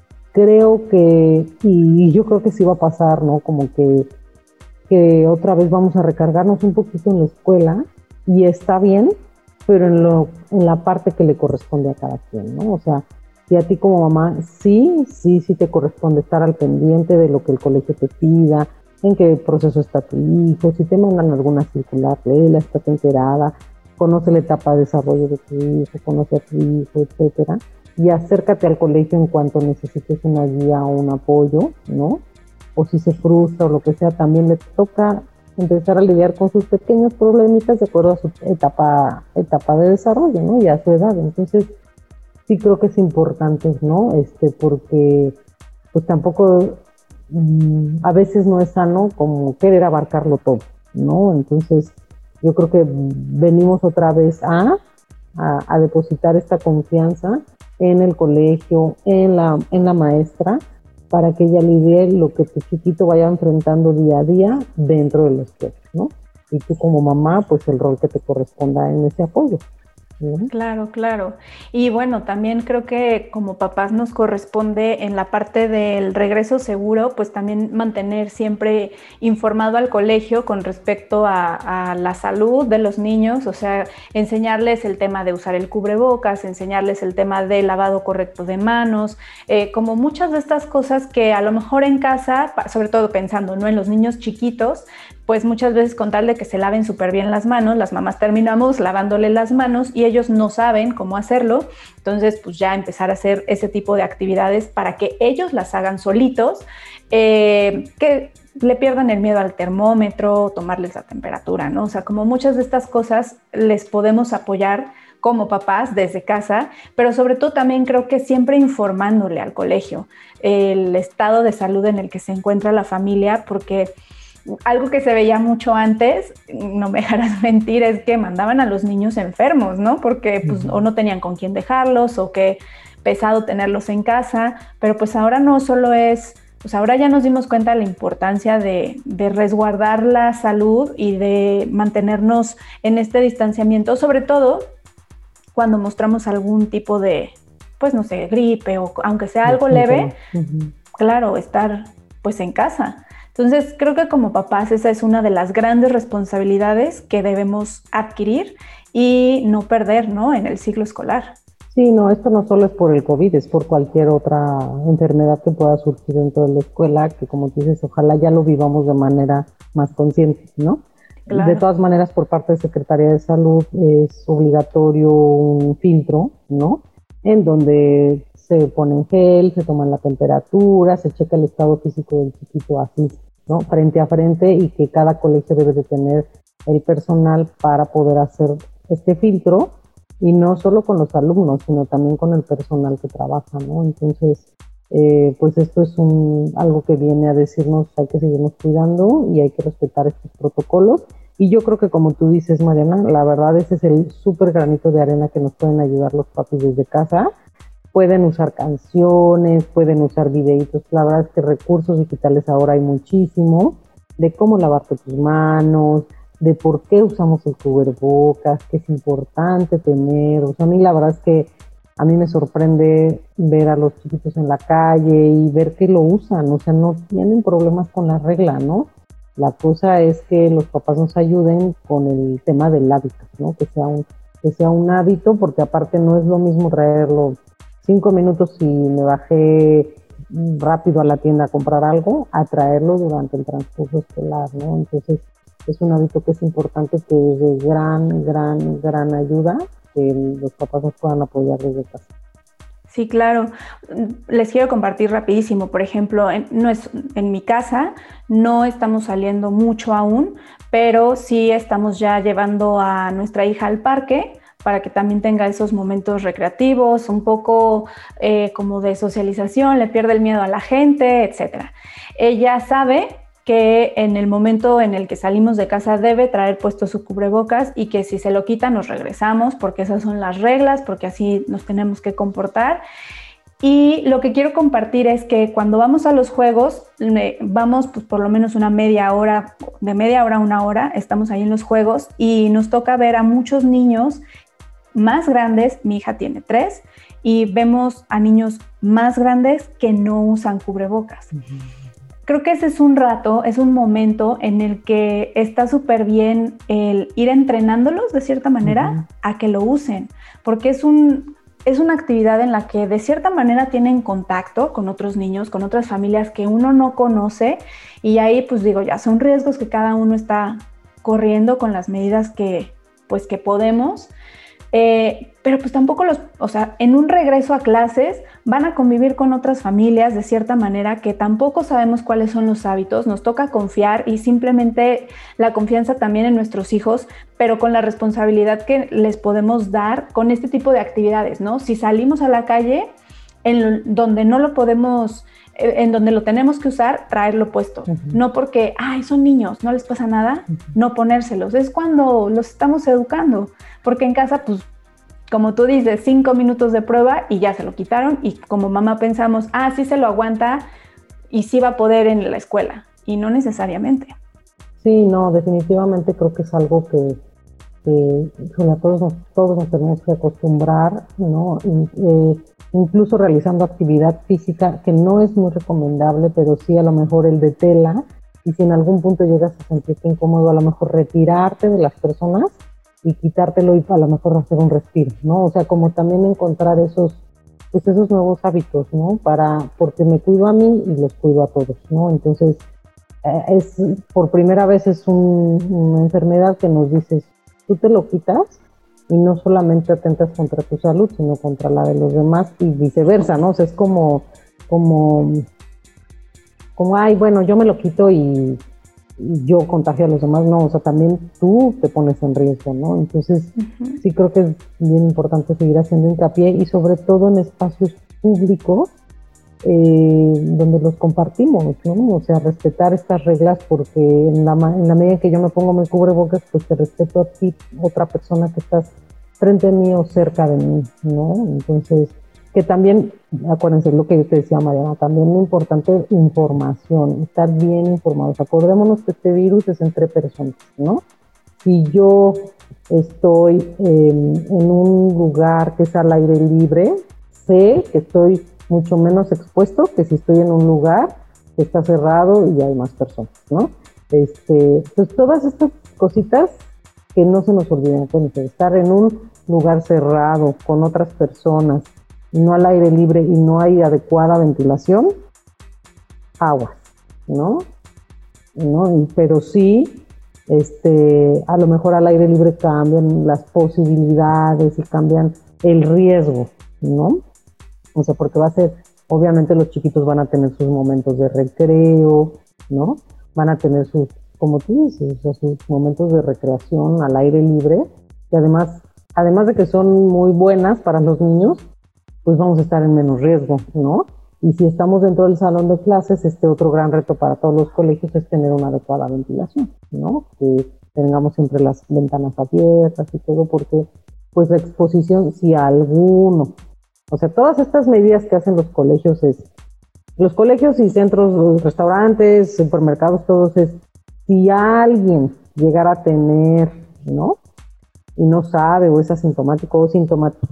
creo que, y yo creo que sí va a pasar, ¿no? Como que, que otra vez vamos a recargarnos un poquito en la escuela, y está bien, pero en, lo, en la parte que le corresponde a cada quien, ¿no? O sea, si a ti como mamá, sí, sí, sí te corresponde estar al pendiente de lo que el colegio te pida, en qué proceso está tu hijo, si te mandan alguna circular, léela, estate enterada, conoce la etapa de desarrollo de tu hijo, conoce a tu hijo, etcétera, y acércate al colegio en cuanto necesites una guía o un apoyo, ¿no? O si se frustra o lo que sea, también le toca empezar a lidiar con sus pequeños problemitas de acuerdo a su etapa, etapa de desarrollo, ¿no? Y a su edad. Entonces, sí creo que es importante, ¿no? Este, porque pues tampoco, mmm, a veces no es sano como querer abarcarlo todo, ¿no? Entonces, yo creo que venimos otra vez a, a, a depositar esta confianza en el colegio, en la, en la maestra, para que ella lidie lo que tu chiquito vaya enfrentando día a día dentro de la escuela, ¿no? Y tú como mamá, pues el rol que te corresponda en ese apoyo. ¿Sí? Claro, claro. Y bueno, también creo que como papás nos corresponde en la parte del regreso seguro, pues también mantener siempre informado al colegio con respecto a, a la salud de los niños, o sea, enseñarles el tema de usar el cubrebocas, enseñarles el tema del lavado correcto de manos, eh, como muchas de estas cosas que a lo mejor en casa, sobre todo pensando, ¿no?, en los niños chiquitos, pues muchas veces con tal de que se laven súper bien las manos, las mamás terminamos lavándole las manos y ellos no saben cómo hacerlo, entonces pues ya empezar a hacer ese tipo de actividades para que ellos las hagan solitos, eh, que le pierdan el miedo al termómetro, tomarles la temperatura, ¿no? O sea, como muchas de estas cosas les podemos apoyar como papás desde casa, pero sobre todo también creo que siempre informándole al colegio el estado de salud en el que se encuentra la familia, porque algo que se veía mucho antes, no me dejarás mentir, es que mandaban a los niños enfermos, ¿no? Porque pues o no tenían con quién dejarlos o que pesado tenerlos en casa, pero pues ahora no solo es, pues ahora ya nos dimos cuenta de la importancia de, de resguardar la salud y de mantenernos en este distanciamiento, sobre todo cuando mostramos algún tipo de, pues no sé, gripe o aunque sea algo leve, uh-huh. Claro, estar pues en casa. Entonces, creo que como papás esa es una de las grandes responsabilidades que debemos adquirir y no perder, ¿no?, en el ciclo escolar. Sí, no, esto no solo es por el COVID, es por cualquier otra enfermedad que pueda surgir dentro de la escuela, que como tú dices, ojalá ya lo vivamos de manera más consciente, ¿no? Claro. De todas maneras, por parte de Secretaría de Salud es obligatorio un filtro, ¿no?, en donde se pone gel, se toma la temperatura, se checa el estado físico del chiquito así, ¿no?, frente a frente, y que cada colegio debe de tener el personal para poder hacer este filtro, y no solo con los alumnos, sino también con el personal que trabaja, ¿no? Entonces, eh, pues esto es un, algo que viene a decirnos hay que seguirnos cuidando y hay que respetar estos protocolos, y yo creo que como tú dices, Mariana, la verdad ese es el súper granito de arena que nos pueden ayudar los papis desde casa. Pueden usar canciones, pueden usar videitos, la verdad es que recursos digitales ahora hay muchísimo, de cómo lavarte tus manos, de por qué usamos el cubrebocas, que es importante tener. O sea, a mí la verdad es que a mí me sorprende ver a los chiquitos en la calle y ver que lo usan, o sea, no tienen problemas con la regla, ¿no? La cosa es que los papás nos ayuden con el tema del hábito, ¿no? Que sea un, que sea un hábito, porque aparte no es lo mismo traerlo cinco minutos si me bajé rápido a la tienda a comprar algo, a traerlo durante el transcurso escolar, ¿no? Entonces, es un hábito que es importante, que es de gran, gran, gran ayuda, que los papás nos puedan apoyar desde casa. Sí, claro. Les quiero compartir rapidísimo. Por ejemplo, en, no es, en mi casa no estamos saliendo mucho aún, pero sí estamos ya llevando a nuestra hija al parque para que también tenga esos momentos recreativos, un poco eh, como de socialización, le pierde el miedo a la gente, etcétera. Ella sabe que en el momento en el que salimos de casa debe traer puesto su cubrebocas y que si se lo quita nos regresamos, porque esas son las reglas, porque así nos tenemos que comportar. Y lo que quiero compartir es que cuando vamos a los juegos, vamos pues por lo menos una media hora, de media hora a una hora, estamos ahí en los juegos y nos toca ver a muchos niños más grandes, mi hija tiene tres, y vemos a niños más grandes que no usan cubrebocas. Uh-huh. Creo que ese es un rato, es un momento en el que está súper bien el ir entrenándolos de cierta manera uh-huh. a que lo usen, porque es un... es una actividad en la que de cierta manera tienen contacto con otros niños, con otras familias que uno no conoce, y ahí pues digo, ya son riesgos que cada uno está corriendo con las medidas que pues que podemos, eh, pero pues tampoco los, o sea, en un regreso a clases van a convivir con otras familias de cierta manera que tampoco sabemos cuáles son los hábitos, nos toca confiar y simplemente la confianza también en nuestros hijos, pero con la responsabilidad que les podemos dar con este tipo de actividades, ¿no? Si salimos a la calle en donde no lo podemos, en donde lo tenemos que usar, traerlo puesto. Uh-huh. No porque, ay, son niños, no les pasa nada, uh-huh. no ponérselos. Es cuando los estamos educando, porque en casa, pues, como tú dices, cinco minutos de prueba y ya se lo quitaron, y como mamá pensamos, ah, sí se lo aguanta y sí va a poder en la escuela, y no necesariamente. Sí, no, definitivamente creo que es algo que, que a todos nos, todos nos tenemos que acostumbrar, ¿no? Y, eh, incluso realizando actividad física, que no es muy recomendable, pero sí a lo mejor el de tela, y si en algún punto llegas a sentirte incómodo, a lo mejor retirarte de las personas y quitártelo y a lo mejor hacer un respiro, ¿no? O sea, como también encontrar esos, pues esos nuevos hábitos, ¿no? Para, porque me cuido a mí y los cuido a todos, ¿no? Entonces, eh, es, por primera vez es un, una enfermedad que nos dices, tú te lo quitas y no solamente atentas contra tu salud, sino contra la de los demás y viceversa, ¿no? O sea, es como, como, como, ay, bueno, yo me lo quito y, y yo contagio a los demás, no, o sea, también tú te pones en riesgo, ¿no? Entonces, uh-huh. sí creo que es bien importante seguir haciendo hincapié y sobre todo en espacios públicos eh, donde los compartimos, ¿no? O sea, respetar estas reglas, porque en la, en la medida en que yo me pongo mi cubrebocas, pues te respeto a ti, otra persona que estás frente a mí o cerca de mí, ¿no? Entonces, que también, acuérdense lo que yo te decía, Mariana, también es importante información, estar bien informados. Acordémonos que este virus es entre personas, ¿no? Si yo estoy eh, en un lugar que es al aire libre, sé que estoy mucho menos expuesto que si estoy en un lugar que está cerrado y hay más personas, ¿no? Este, pues todas estas cositas que no se nos olviden, pues, estar en un lugar cerrado con otras personas, no al aire libre y no hay adecuada ventilación, aguas, ¿no? ¿No? Y, pero sí, este, a lo mejor al aire libre cambian las posibilidades y cambian el riesgo, ¿no? O sea, porque va a ser, obviamente los chiquitos van a tener sus momentos de recreo, ¿no? Van a tener sus, como tú dices, o sea, sus momentos de recreación al aire libre, y además, además de que son muy buenas para los niños, pues vamos a estar en menos riesgo, ¿no? Y si estamos dentro del salón de clases, este otro gran reto para todos los colegios es tener una adecuada ventilación, ¿no? Que tengamos siempre las ventanas abiertas y todo, porque pues la exposición, si alguno, o sea, todas estas medidas que hacen los colegios es, los colegios y centros, los restaurantes, supermercados, todos es, si alguien llegara a tener, ¿no? Y no sabe, o es asintomático o sintomático,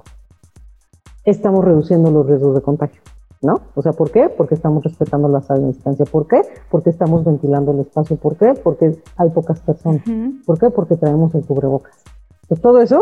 estamos reduciendo los riesgos de contagio, ¿no? O sea, ¿por qué? Porque estamos respetando la sana distancia. ¿Por qué? Porque estamos ventilando el espacio. ¿Por qué? Porque hay pocas personas. Uh-huh. ¿Por qué? Porque traemos el cubrebocas. Pues todo eso,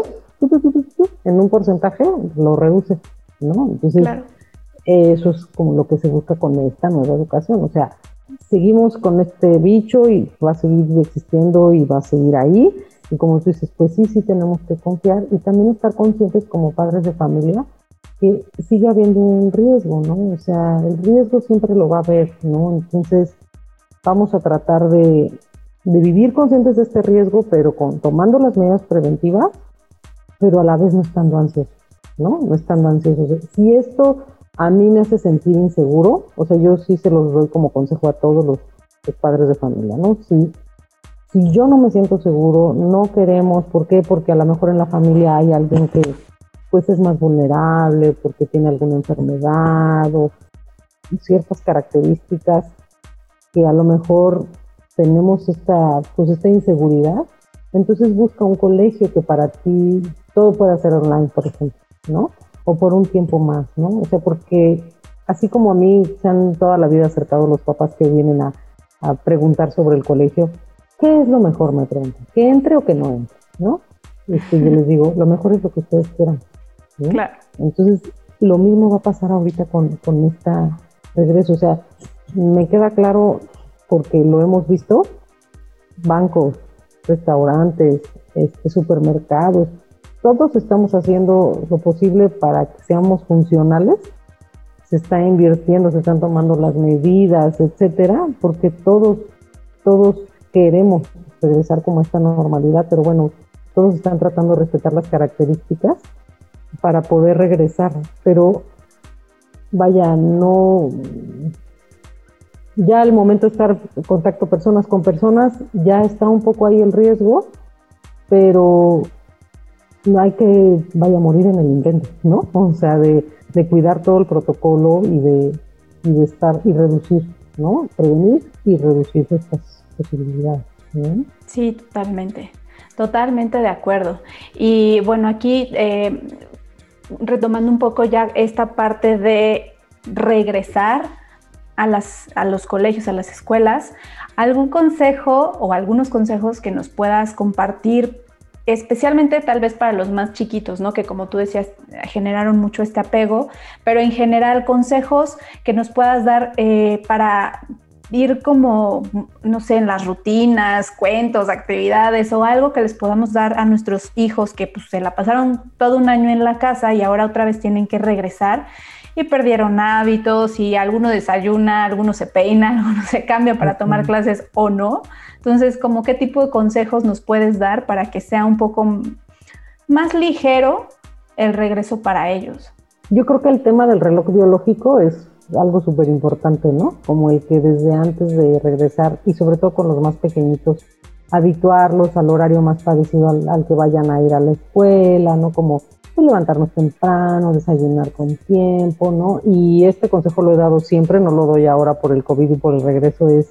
en un porcentaje, lo reduce, ¿no? Entonces, claro. Eso es como lo que se busca con esta nueva educación. O sea, seguimos con este bicho y va a seguir existiendo y va a seguir ahí. Y como tú dices, pues sí, sí tenemos que confiar y también estar conscientes como padres de familia que sigue habiendo un riesgo, ¿no? O sea, el riesgo siempre lo va a haber, ¿no? Entonces, vamos a tratar de, de vivir conscientes de este riesgo, pero con, tomando las medidas preventivas, pero a la vez no estando ansiosos, ¿no? No estando ansiosos. Si esto a mí me hace sentir inseguro, o sea, yo sí se los doy como consejo a todos los, los padres de familia, ¿no? Si, si yo no me siento seguro, no queremos, ¿por qué? Porque a lo mejor en la familia hay alguien que pues es más vulnerable, porque tiene alguna enfermedad o ciertas características que a lo mejor tenemos esta, pues esta inseguridad, entonces busca un colegio que para ti todo pueda ser online, por ejemplo, ¿no? O por un tiempo más, ¿no? O sea, porque así como a mí se han toda la vida acercado los papás que vienen a, a preguntar sobre el colegio, ¿qué es lo mejor? Me preguntan, ¿que entre o que no entre? ¿No? Este, yo les digo, lo mejor es lo que ustedes quieran, ¿no? Claro. Entonces, lo mismo va a pasar ahorita con, con este regreso. O sea, me queda claro, porque lo hemos visto, bancos, restaurantes, este, supermercados, todos estamos haciendo lo posible para que seamos funcionales. Se está invirtiendo, se están tomando las medidas, etcétera, porque todos, todos queremos regresar como a esta normalidad, pero bueno, todos están tratando de respetar las características para poder regresar, pero vaya, no, ya al momento de estar en contacto personas con personas, ya está un poco ahí el riesgo, pero no hay que vaya a morir en el intento, ¿no? O sea, de, de cuidar todo el protocolo y de, y de estar y reducir, ¿no? Prevenir y reducir estas posibilidades, ¿no? Sí, totalmente, totalmente de acuerdo. Y bueno, aquí eh, retomando un poco ya esta parte de regresar a, las, a los colegios, a las escuelas, ¿algún consejo o algunos consejos que nos puedas compartir, especialmente tal vez para los más chiquitos, ¿no? Que como tú decías, generaron mucho este apego, pero en general consejos que nos puedas dar eh, para ir como, no sé, en las rutinas, cuentos, actividades o algo que les podamos dar a nuestros hijos que pues, se la pasaron todo un año en la casa y ahora otra vez tienen que regresar y perdieron hábitos y alguno desayuna, alguno se peina, alguno se cambia para tomar uh-huh. clases o no. Entonces, ¿como qué tipo de consejos nos puedes dar para que sea un poco más ligero el regreso para ellos? Yo creo que el tema del reloj biológico es algo súper importante, ¿no? Como el que desde antes de regresar, y sobre todo con los más pequeñitos, habituarlos al horario más parecido al, al que vayan a ir a la escuela, ¿no? Como pues, levantarnos temprano, desayunar con tiempo, ¿no? Y este consejo lo he dado siempre, no lo doy ahora por el COVID y por el regreso, es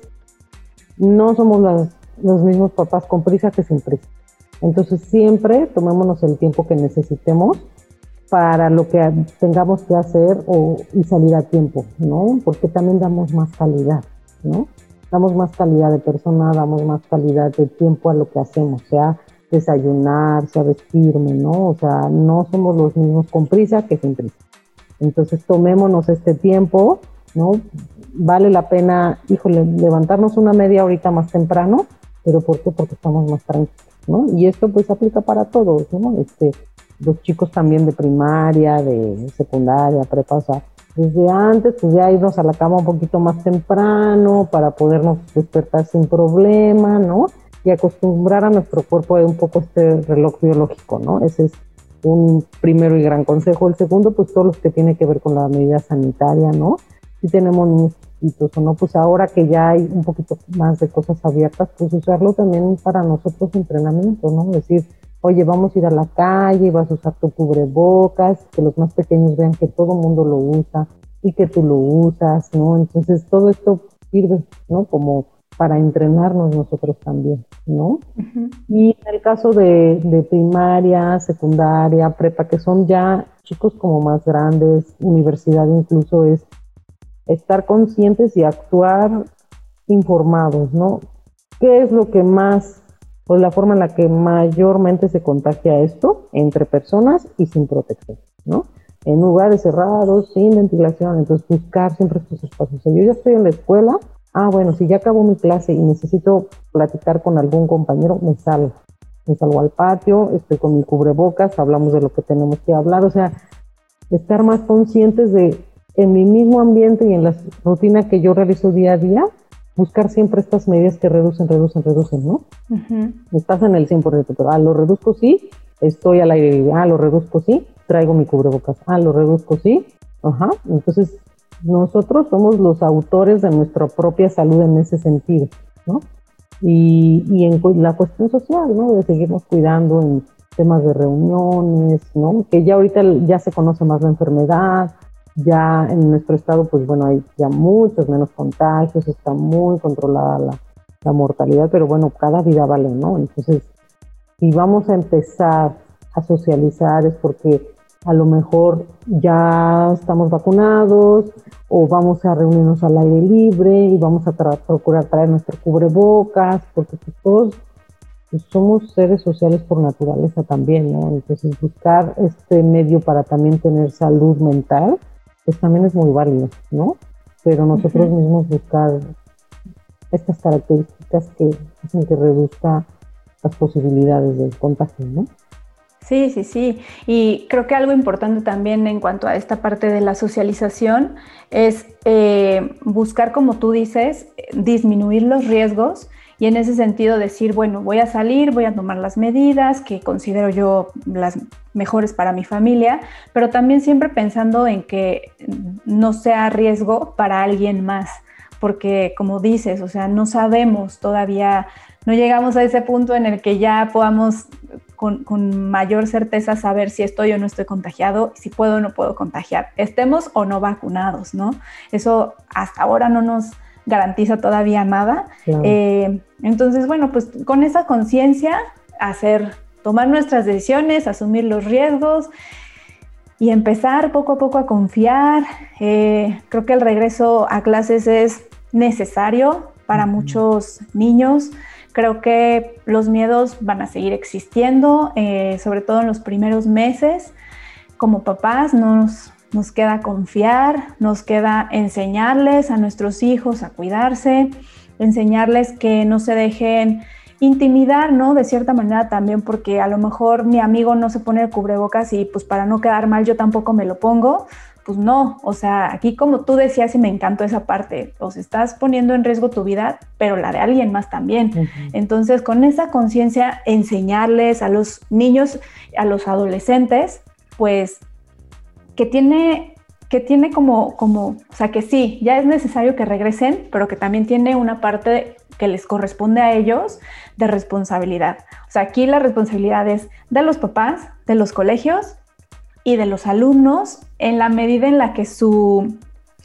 no somos las, los mismos papás con prisa que sin prisa. Entonces siempre tomémonos el tiempo que necesitemos para lo que tengamos que hacer o, y salir a tiempo, ¿no? Porque también damos más calidad, ¿no? Damos más calidad de persona, damos más calidad de tiempo a lo que hacemos, sea desayunar, sea vestirme, ¿no? O sea, no somos los mismos con prisa que sin prisa. Entonces tomémonos este tiempo, ¿no? Vale la pena, híjole, levantarnos una media horita más temprano, pero ¿por qué? Porque estamos más tranquilos, ¿no? Y esto pues aplica para todos, ¿no? Este, los chicos también de primaria, de secundaria, prepa, o sea, desde antes pues ya irnos a la cama un poquito más temprano para podernos despertar sin problema, ¿no? Y acostumbrar a nuestro cuerpo a un poco este reloj biológico, ¿no? Ese es un primero y gran consejo. El segundo, pues todo lo que tiene que ver con la medida sanitaria, ¿no? Si tenemos niños chiquitos o no, pues ahora que ya hay un poquito más de cosas abiertas, pues usarlo también para nosotros entrenamiento, ¿no? Decir, oye, vamos a ir a la calle, vas a usar tu cubrebocas, que los más pequeños vean que todo el mundo lo usa y que tú lo usas, ¿no? Entonces todo esto sirve, ¿no? Como para entrenarnos nosotros también, ¿no? Uh-huh. Y en el caso de, de primaria, secundaria, prepa, que son ya chicos como más grandes, universidad incluso, es estar conscientes y actuar informados, ¿no? ¿Qué es lo que más, pues la forma en la que mayormente se contagia esto? Entre personas y sin protección, ¿no? En lugares cerrados, sin ventilación, entonces buscar siempre estos espacios. O sea, yo ya estoy en la escuela, ah, bueno, si ya acabó mi clase y necesito platicar con algún compañero, me salgo. Me salgo al patio, estoy con mi cubrebocas, hablamos de lo que tenemos que hablar, o sea, estar más conscientes de, en mi mismo ambiente y en la rutina que yo realizo día a día, buscar siempre estas medidas que reducen, reducen, reducen, ¿no? Uh-huh. Estás en el cien por ciento, pero ah, lo reduzco sí, estoy al aire libre, ah, lo reduzco sí, traigo mi cubrebocas, ah, lo reduzco sí, ajá, entonces nosotros somos los autores de nuestra propia salud en ese sentido, ¿no? Y, y en la cuestión social, ¿no? De seguirnos cuidando en temas de reuniones, ¿no? Que ya ahorita ya se conoce más la enfermedad, ya en nuestro estado, pues bueno, hay ya muchos menos contagios, está muy controlada la, la mortalidad, pero bueno, cada vida vale, ¿no? Entonces, si vamos a empezar a socializar es porque a lo mejor ya estamos vacunados o vamos a reunirnos al aire libre y vamos a tra- procurar traer nuestro cubrebocas, porque pues, todos pues, somos seres sociales por naturaleza también, ¿no? Entonces buscar este medio para también tener salud mental, pues también es muy válido, ¿no? Pero nosotros uh-huh. mismos buscar estas características que hacen que reduzca las posibilidades del contagio, ¿no? Sí, sí, sí. Y creo que algo importante también en cuanto a esta parte de la socialización es eh, buscar, como tú dices, disminuir los riesgos y en ese sentido decir, bueno, voy a salir, voy a tomar las medidas que considero yo las mejores para mi familia, pero también siempre pensando en que no sea riesgo para alguien más, porque como dices, o sea, no sabemos todavía, no llegamos a ese punto en el que ya podamos con, con mayor certeza saber si estoy o no estoy contagiado, si puedo o no puedo contagiar, estemos o no vacunados, ¿no? Eso hasta ahora no nos garantiza todavía nada. Claro. Eh, entonces, bueno, pues con esa conciencia, hacer, tomar nuestras decisiones, asumir los riesgos y empezar poco a poco a confiar. Eh, creo que el regreso a clases es necesario para uh-huh. muchos niños. Creo que los miedos van a seguir existiendo, eh, sobre todo en los primeros meses. Como papás nos, nos queda confiar, nos queda enseñarles a nuestros hijos a cuidarse, enseñarles que no se dejen intimidar, ¿no? De cierta manera también, porque a lo mejor mi amigo no se pone el cubrebocas y pues para no quedar mal yo tampoco me lo pongo. Pues no, o sea, aquí como tú decías y me encantó esa parte, os estás poniendo en riesgo tu vida, pero la de alguien más también. Uh-huh. Entonces, con esa conciencia, enseñarles a los niños, a los adolescentes, pues, que tiene, que tiene como, como, o sea, que sí, ya es necesario que regresen, pero que también tiene una parte que les corresponde a ellos de responsabilidad. O sea, aquí la responsabilidad es de los papás, de los colegios y de los alumnos en la medida en la que su,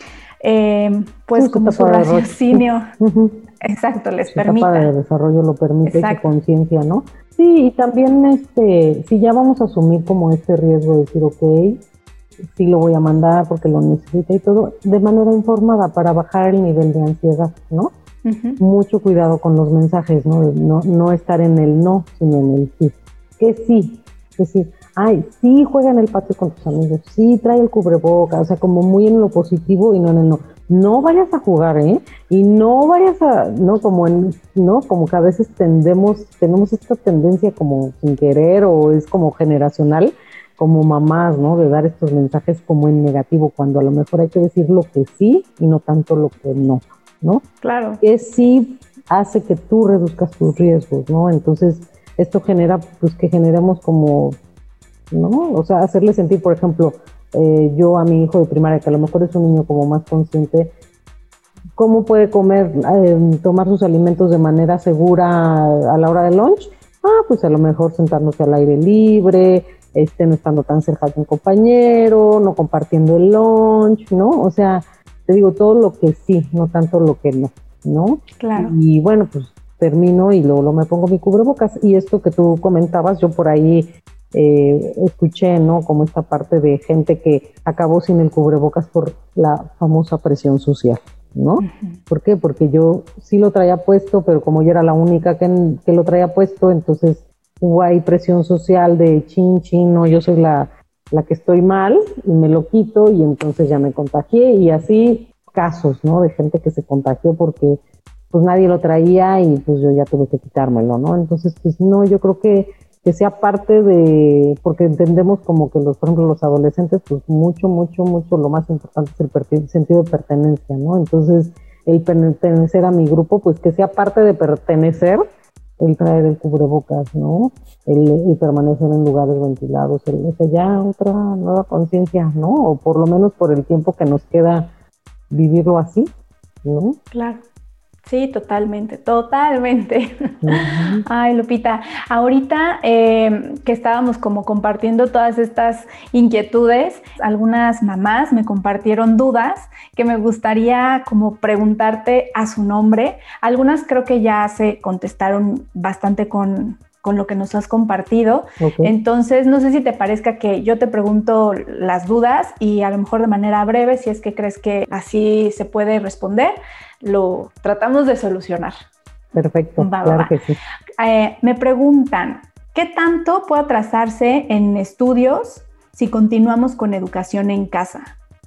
eh, pues sí, como su raciocinio, uh-huh. exacto, les su permita. Su etapa de desarrollo lo permite, su conciencia, ¿no? Sí, y también este, si ya vamos a asumir como este riesgo de decir, ok, sí lo voy a mandar porque lo necesita y todo, de manera informada para bajar el nivel de ansiedad, ¿no? Uh-huh. Mucho cuidado con los mensajes, ¿no? No, no estar en el no, sino en el sí. Que sí, que sí. Ay, sí juega en el patio con tus amigos, sí trae el cubrebocas, o sea, como muy en lo positivo y no en el no. No vayas a jugar, ¿eh? Y no vayas a, no, como en, no, como que a veces tendemos, tenemos esta tendencia como sin querer o es como generacional, como mamás, ¿no? De dar estos mensajes como en negativo, cuando a lo mejor hay que decir lo que sí y no tanto lo que no, ¿no? Claro. Que sí hace que tú reduzcas tus riesgos, ¿no? Entonces, esto genera, pues que generemos como, ¿no? O sea, hacerle sentir, por ejemplo, eh, yo a mi hijo de primaria, que a lo mejor es un niño como más consciente, ¿cómo puede comer, eh, tomar sus alimentos de manera segura a la hora del lunch? Ah, pues a lo mejor sentándose al aire libre, este, no estando tan cerca de un compañero, no compartiendo el lunch, ¿no? O sea, te digo, todo lo que sí, no tanto lo que no, ¿no? Claro. Y bueno, pues termino y luego, luego me pongo mi cubrebocas. Y esto que tú comentabas, yo por ahí eh, escuché, ¿no? Como esta parte de gente que acabó sin el cubrebocas por la famosa presión social, ¿no? Uh-huh. ¿Por qué? Porque yo sí lo traía puesto, pero como yo era la única que, que lo traía puesto, entonces hubo ahí presión social de chin, chin, no, yo soy la, la que estoy mal y me lo quito y entonces ya me contagié y así casos, ¿no? De gente que se contagió porque pues nadie lo traía y pues yo ya tuve que quitármelo, ¿no? Entonces, pues no, yo creo que, que sea parte de, porque entendemos como que los, por ejemplo, los adolescentes, pues mucho, mucho, mucho, lo más importante es el, per- el sentido de pertenencia, ¿no? Entonces, el pertenecer a mi grupo, pues que sea parte de pertenecer, el traer el cubrebocas, ¿no? El, el permanecer en lugares ventilados, el, o sea, ya otra nueva conciencia, ¿no? O por lo menos por el tiempo que nos queda vivirlo así, ¿no? Claro. Sí, totalmente, totalmente. Uh-huh. Ay, Lupita, ahorita eh, que estábamos como compartiendo todas estas inquietudes, algunas mamás me compartieron dudas que me gustaría como preguntarte a su nombre. Algunas creo que ya se contestaron bastante con, con lo que nos has compartido. Okay. Entonces, no sé si te parezca que yo te pregunto las dudas y a lo mejor de manera breve, si es que crees que así se puede responder, lo tratamos de solucionar. Perfecto, Va, claro va, va. que sí. Eh, me preguntan, ¿qué tanto puede atrasarse en estudios si continuamos con educación en casa?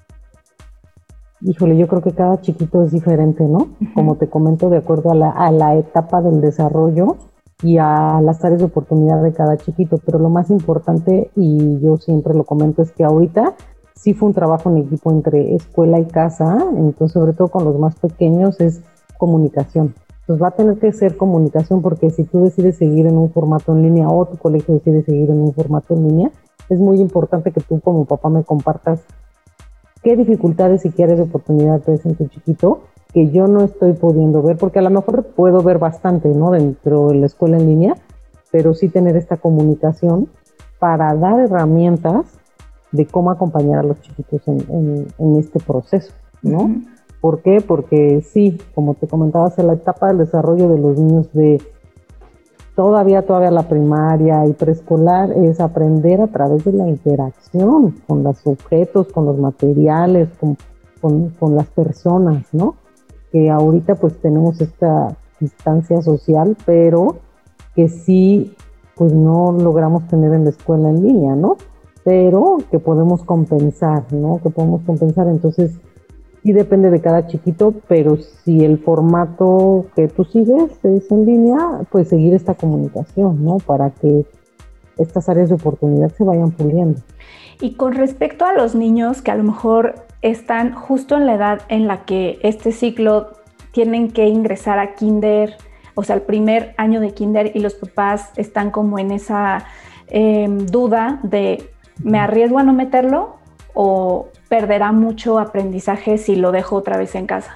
Híjole, yo creo que cada chiquito es diferente, ¿no? Uh-huh. Como te comento, de acuerdo a la, a la etapa del desarrollo y a las áreas de oportunidad de cada chiquito. Pero lo más importante, y yo siempre lo comento, es que ahorita sí fue un trabajo en equipo entre escuela y casa, entonces sobre todo con los más pequeños es comunicación. Entonces va a tener que ser comunicación, porque si tú decides seguir en un formato en línea o tu colegio decide seguir en un formato en línea, es muy importante que tú como papá me compartas qué dificultades y qué áreas de oportunidad ves en tu chiquito que yo no estoy pudiendo ver, porque a lo mejor puedo ver bastante, ¿no?, dentro de la escuela en línea, pero sí tener esta comunicación para dar herramientas de cómo acompañar a los chiquitos en, en, en este proceso, ¿no? Uh-huh. ¿Por qué? Porque sí, como te comentabas, en la etapa del desarrollo de los niños de todavía, todavía la primaria y preescolar es aprender a través de la interacción con los objetos, con los materiales, con, con, con las personas, ¿no? Que ahorita pues tenemos esta distancia social, pero que sí pues no logramos tener en la escuela en línea, ¿no? Pero que podemos compensar, ¿no? Que podemos compensar, entonces sí depende de cada chiquito, pero si el formato que tú sigues es en línea, pues seguir esta comunicación, ¿no? Para que estas áreas de oportunidad se vayan puliendo. Y con respecto a los niños que a lo mejor están justo en la edad en la que este ciclo tienen que ingresar a kinder, o sea, el primer año de kinder, y los papás están como en esa eh, duda de ¿me arriesgo a no meterlo o perderá mucho aprendizaje si lo dejo otra vez en casa?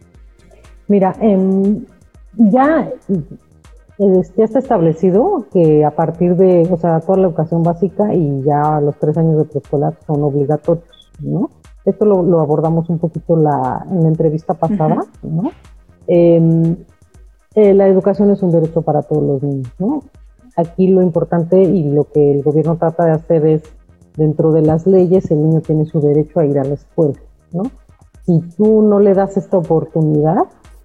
Mira, eh, ya, eh, ya está establecido que a partir de, o sea, toda la educación básica y ya los tres años de preescolar son obligatorios, ¿no? Esto lo, lo abordamos un poquito la, en la entrevista pasada, uh-huh. ¿no? Eh, eh, la educación es un derecho para todos los niños, ¿no? Aquí lo importante y lo que el gobierno trata de hacer es, dentro de las leyes, el niño tiene su derecho a ir a la escuela, ¿no? Si tú no le das esta oportunidad,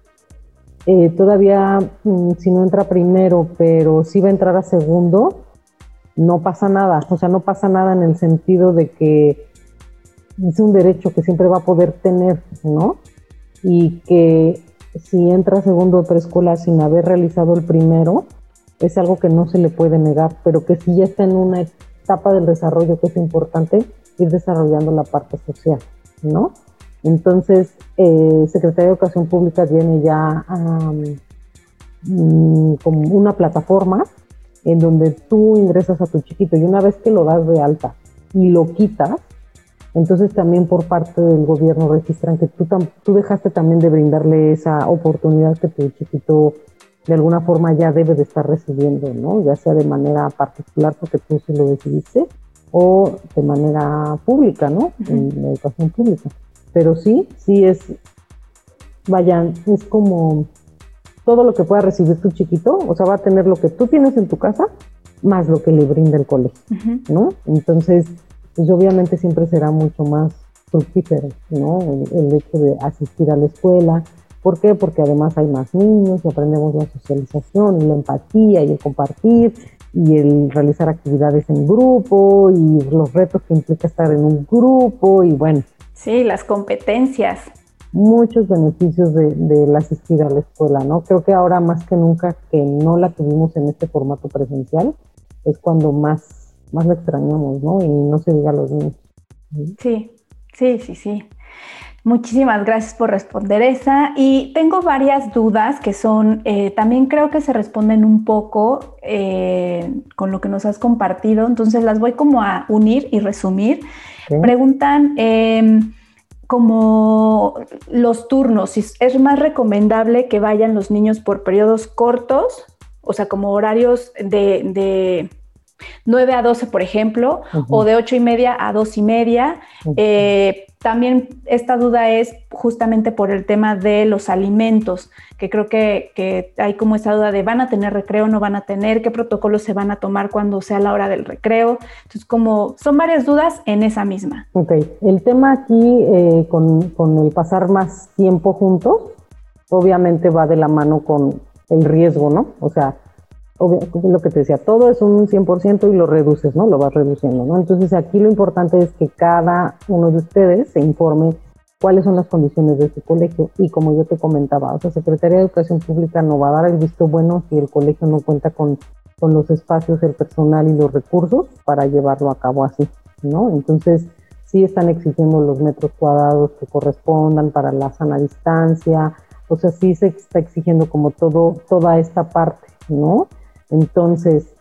eh, todavía, mm, si no entra primero, pero sí va a entrar a segundo, no pasa nada. O sea, no pasa nada en el sentido de que es un derecho que siempre va a poder tener, ¿no? Y que si entra a segundo o preescolar sin haber realizado el primero, es algo que no se le puede negar, pero que si ya está en una etapa del desarrollo, que es importante ir desarrollando la parte social, ¿no? Entonces, eh, Secretaría de Educación Pública tiene ya um, como una plataforma en donde tú ingresas a tu chiquito y una vez que lo das de alta y lo quitas, entonces también por parte del gobierno registran que tú, tam- tú dejaste también de brindarle esa oportunidad que tu chiquito de alguna forma ya debe de estar recibiendo, ¿no? Ya sea de manera particular porque tú sí lo decidiste o de manera pública, ¿no? Uh-huh. En la educación pública. Pero sí, sí es, vayan, es como todo lo que pueda recibir tu chiquito, o sea, va a tener lo que tú tienes en tu casa más lo que le brinda el colegio, uh-huh. ¿no? Entonces, pues obviamente siempre será mucho más fructífero, ¿no? El, el hecho de asistir a la escuela. ¿Por qué? Porque además hay más niños y aprendemos la socialización y la empatía y el compartir y el realizar actividades en grupo y los retos que implica estar en un grupo y bueno. Sí, las competencias. Muchos beneficios de, de asistir a la escuela, ¿no? Creo que ahora más que nunca que no la tuvimos en este formato presencial es cuando más, más la extrañamos, ¿no? Y no se diga a los niños. Sí, sí, sí, sí. Muchísimas gracias por responder esa. Y tengo varias dudas que son, eh, también creo que se responden un poco eh, con lo que nos has compartido. Entonces las voy como a unir y resumir. ¿Sí? Preguntan eh, como los turnos, si es más recomendable que vayan los niños por periodos cortos, o sea, como horarios de... de nueve a doce, por ejemplo, uh-huh. o de ocho y media a dos y media, uh-huh. eh, también esta duda es justamente por el tema de los alimentos, que creo que, que hay como esa duda de ¿van a tener recreo, no van a tener? ¿Qué protocolos se van a tomar cuando sea la hora del recreo? Entonces, como son varias dudas en esa misma. Ok, el tema aquí eh, con, con el pasar más tiempo juntos, obviamente va de la mano con el riesgo, ¿no? O sea, lo que te decía, todo es un cien por ciento y lo reduces, ¿no? Lo vas reduciendo, ¿no? Entonces aquí lo importante es que cada uno de ustedes se informe cuáles son las condiciones de su colegio y como yo te comentaba, o sea, Secretaría de Educación Pública no va a dar el visto bueno si el colegio no cuenta con, con los espacios, el personal y los recursos para llevarlo a cabo así, ¿no? Entonces sí están exigiendo los metros cuadrados que correspondan para la sana distancia, o sea, sí se está exigiendo como todo, toda esta parte, ¿no? Entonces,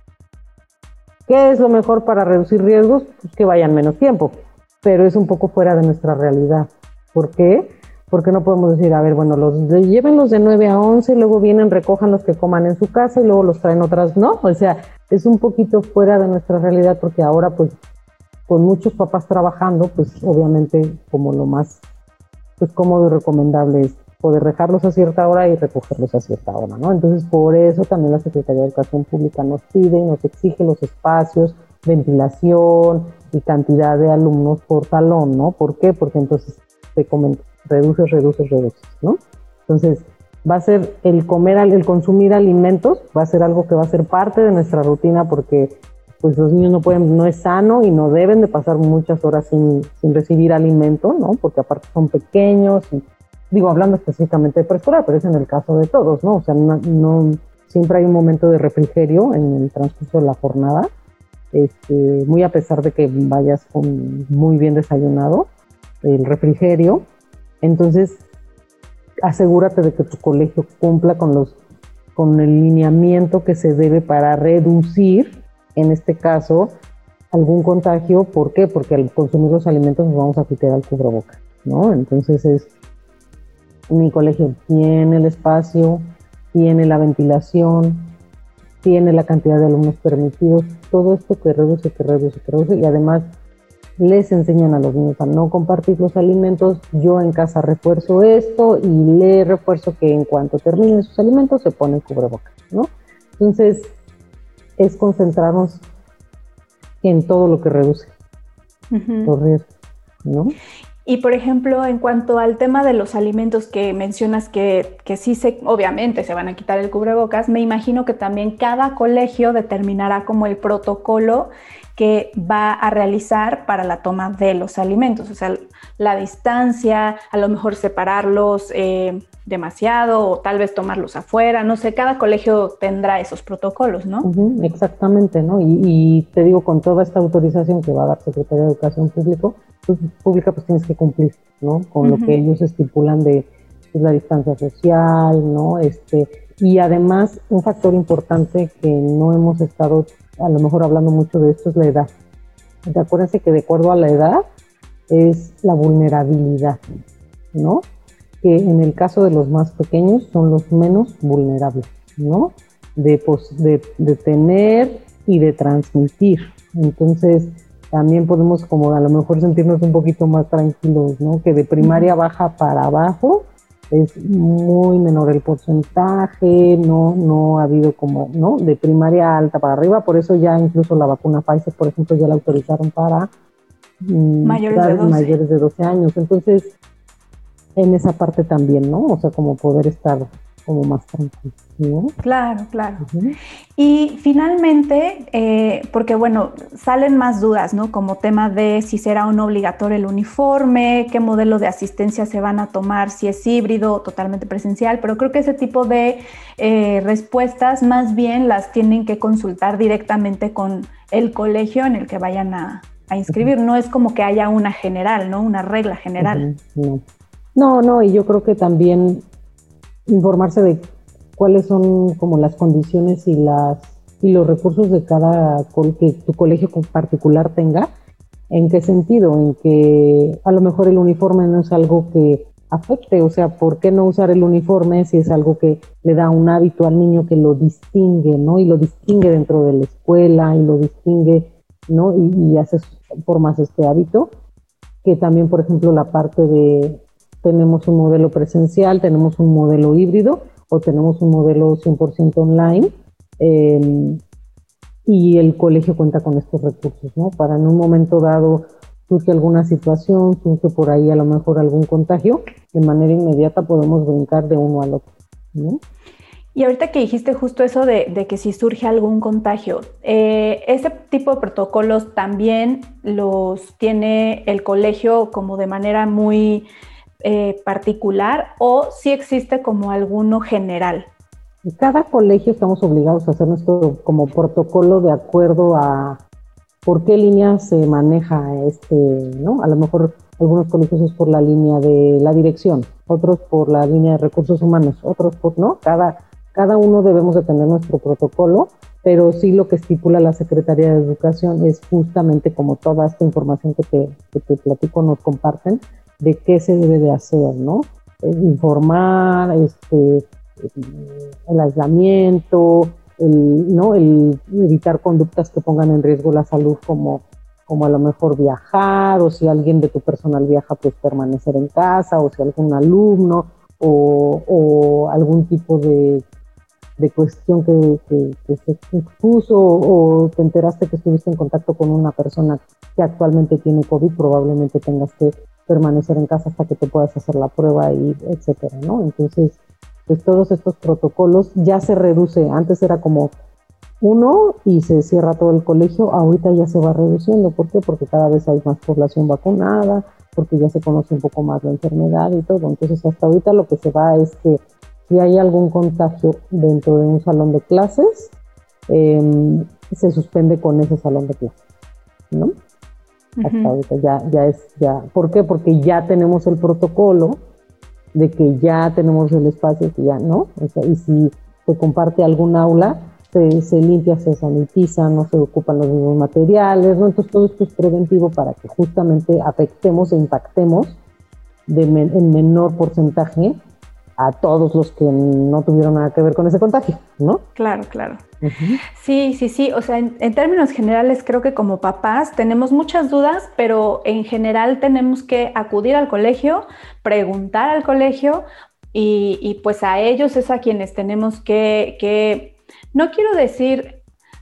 ¿qué es lo mejor para reducir riesgos? Pues que vayan menos tiempo, pero es un poco fuera de nuestra realidad. ¿Por qué? Porque no podemos decir, a ver, bueno, los de, llévenlos de nueve a once, luego vienen, recojan los que coman en su casa y luego los traen otras, ¿no? O sea, es un poquito fuera de nuestra realidad porque ahora, pues, con muchos papás trabajando, pues, obviamente, como lo más, pues, cómodo y recomendable es poder dejarlos a cierta hora y recogerlos a cierta hora, ¿no? Entonces, por eso también la Secretaría de Educación Pública nos pide y nos exige los espacios, ventilación y cantidad de alumnos por salón, ¿no? ¿Por qué? Porque entonces te comento, reduces, reduces, reduces, ¿no? Entonces, va a ser el comer, el consumir alimentos, va a ser algo que va a ser parte de nuestra rutina porque pues los niños no pueden, no es sano y no deben de pasar muchas horas sin, sin recibir alimento, ¿no? Porque aparte son pequeños y digo, hablando específicamente de preescolar, pero es en el caso de todos, ¿no? O sea, no, no siempre hay un momento de refrigerio en el transcurso de la jornada, este, muy a pesar de que vayas con muy bien desayunado, el refrigerio. Entonces, asegúrate de que tu colegio cumpla con los, con el lineamiento que se debe para reducir, en este caso, algún contagio. ¿Por qué? Porque al consumir los alimentos nos vamos a quitar el cubrebocas, ¿no? Entonces es mi colegio tiene el espacio, tiene la ventilación, tiene la cantidad de alumnos permitidos, todo esto que reduce, que reduce, que reduce, y además les enseñan a los niños a no compartir los alimentos. Yo en casa refuerzo esto y le refuerzo que en cuanto terminen sus alimentos se pone el cubrebocas, ¿no? Entonces es concentrarnos en todo lo que reduce uh-huh. los riesgos, ¿no? Y, por ejemplo, en cuanto al tema de los alimentos que mencionas que, que sí se, obviamente se van a quitar el cubrebocas, me imagino que también cada colegio determinará como el protocolo que va a realizar para la toma de los alimentos, o sea, la distancia, a lo mejor separarlos eh, demasiado o tal vez tomarlos afuera, no sé, cada colegio tendrá esos protocolos, ¿no? Uh-huh, exactamente, ¿no? Y, y te digo, con toda esta autorización que va a dar Secretaría de Educación Público, pues, Pública, pues tienes que cumplir, ¿no? Con uh-huh. lo que ellos estipulan de pues, la distancia social, ¿no? Este, y además, un factor importante que no hemos estado a lo mejor hablando mucho de esto es la edad. Acuérdense que de acuerdo a la edad es la vulnerabilidad, ¿no? Que en el caso de los más pequeños son los menos vulnerables, ¿no? De, pues, de, de tener y de transmitir. Entonces, también podemos como a lo mejor sentirnos un poquito más tranquilos, ¿no? Que de primaria baja para abajo es muy menor el porcentaje, no, no ha habido como, ¿no? De primaria alta para arriba, por eso ya incluso la vacuna Pfizer, por ejemplo, ya la autorizaron para mmm, mayores, de doce. mayores de doce años. Entonces, en esa parte también, ¿no? O sea, como poder estar como más tranquilo, ¿no? Claro, claro. Uh-huh. Y finalmente, eh, porque bueno, salen más dudas, ¿no? Como tema de si será o no obligatorio el uniforme, qué modelo de asistencia se van a tomar, si es híbrido o totalmente presencial, pero creo que ese tipo de eh, respuestas más bien las tienen que consultar directamente con el colegio en el que vayan a, a inscribir. Uh-huh. No es como que haya una general, ¿no? Una regla general. Uh-huh. No. no, no, y yo creo que también informarse de cuáles son como las condiciones y las y los recursos de cada que tu colegio particular tenga. ¿En qué sentido? En que a lo mejor el uniforme no es algo que afecte, o sea, ¿por qué no usar el uniforme si es algo que le da un hábito al niño que lo distingue, ¿no? Y lo distingue dentro de la escuela y lo distingue, ¿no? Y, y haces formas este hábito. que también, por ejemplo, la parte de tenemos un modelo presencial, tenemos un modelo híbrido o tenemos un modelo cien por ciento online, eh, y el colegio cuenta con estos recursos, ¿no? Para en un momento dado surge alguna situación, surge por ahí a lo mejor algún contagio, de manera inmediata podemos brincar de uno al otro, ¿no? Y ahorita que dijiste justo eso de, de que si surge algún contagio, eh, ¿ese tipo de protocolos también los tiene el colegio como de manera muy eh, particular o sí existe como alguno general? En cada colegio estamos obligados a hacer nuestro como protocolo de acuerdo a por qué línea se maneja este, ¿no? A lo mejor algunos colegios es por la línea de la dirección, otros por la línea de recursos humanos, otros por, ¿no? Cada, cada uno debemos de tener nuestro protocolo, pero sí lo que estipula la Secretaría de Educación es justamente como toda esta información que te, que te platico nos comparten, de qué se debe de hacer, ¿no? Eh, informar, este, el aislamiento, el, ¿no? el evitar conductas que pongan en riesgo la salud como, como a lo mejor viajar, o si alguien de tu personal viaja, pues permanecer en casa, o si algún alumno, o, o algún tipo de, de cuestión que, que, que se expuso, o te enteraste que estuviste en contacto con una persona que actualmente tiene COVID, probablemente tengas que permanecer en casa hasta que te puedas hacer la prueba, y etcétera, ¿no? Entonces, pues todos estos protocolos ya se reduce. Antes era como uno y se cierra todo el colegio, ahorita ya se va reduciendo. ¿Por qué? Porque cada vez hay más población vacunada, porque ya se conoce un poco más la enfermedad y todo. Entonces hasta ahorita lo que se va es que si hay algún contagio dentro de un salón de clases, eh, se suspende con ese salón de clases, ¿no? Uh-huh. Hasta ahorita ya, ya es, ya. ¿Por qué? Porque ya tenemos el protocolo de que ya tenemos el espacio, que ya no, o sea, y si se comparte algún aula, se, se limpia, se sanitiza, no se ocupan los mismos materiales, ¿no? Entonces todo esto es preventivo para que justamente afectemos e impactemos de men- en menor porcentaje a todos los que no tuvieron nada que ver con ese contagio, ¿no? Claro, claro. Uh-huh. Sí, sí, sí. O sea, en, en términos generales, creo que como papás tenemos muchas dudas, pero en general tenemos que acudir al colegio, preguntar al colegio y, y pues a ellos es a quienes tenemos que, que no quiero decir...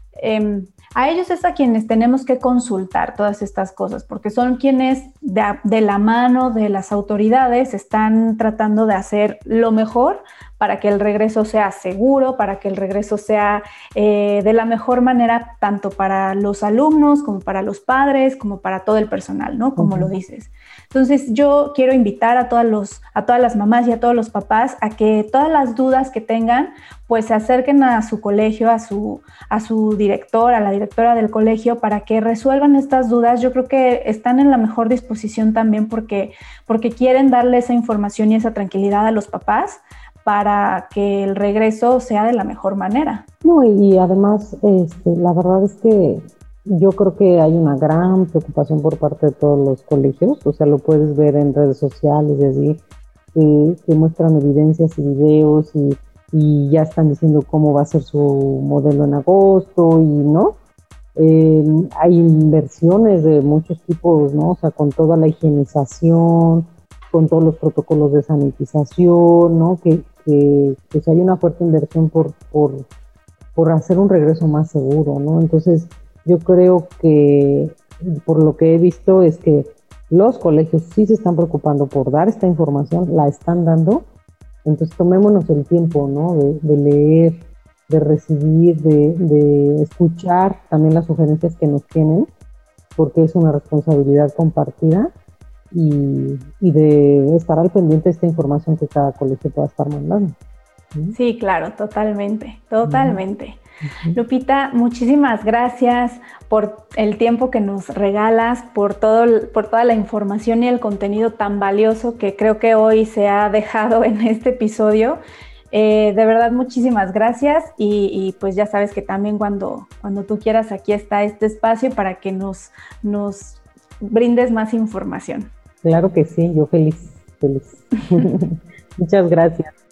Eh, A ellos es a quienes tenemos que consultar todas estas cosas, porque son quienes de, de la mano de las autoridades están tratando de hacer lo mejor para que el regreso sea seguro, para que el regreso sea eh, de la mejor manera, tanto para los alumnos, como para los padres, como para todo el personal, ¿no? Como uh-huh. lo dices. Entonces, yo quiero invitar a, todos los, a todas las mamás y a todos los papás a que todas las dudas que tengan, pues se acerquen a su colegio, a su, a su director, a la directora del colegio, para que resuelvan estas dudas. Yo creo que están en la mejor disposición también porque, porque quieren darle esa información y esa tranquilidad a los papás para que el regreso sea de la mejor manera. No, y además, este, la verdad es que yo creo que hay una gran preocupación por parte de todos los colegios, o sea, lo puedes ver en redes sociales y así, eh, que muestran evidencias y videos y, y ya están diciendo cómo va a ser su modelo en agosto y, ¿no? Eh, hay inversiones de muchos tipos, ¿no? O sea, con toda la higienización, con todos los protocolos de sanitización, ¿no? Que, que pues hay una fuerte inversión por, por, por hacer un regreso más seguro, ¿no? Entonces, yo creo que, por lo que he visto, es que los colegios sí se están preocupando por dar esta información, la están dando, entonces tomémonos el tiempo, ¿no? De, de leer, de recibir, de, de escuchar también las sugerencias que nos tienen, porque es una responsabilidad compartida, y, y de estar al pendiente de esta información que cada colegio pueda estar mandando. ¿Sí? Sí, claro, totalmente, totalmente. Uh-huh. Lupita, muchísimas gracias por el tiempo que nos regalas, por, todo, por toda la información y el contenido tan valioso que creo que hoy se ha dejado en este episodio. Eh, de verdad, muchísimas gracias y, y pues ya sabes que también cuando, cuando tú quieras aquí está este espacio para que nos, nos brindes más información. Claro que sí, yo feliz, feliz. Muchas gracias.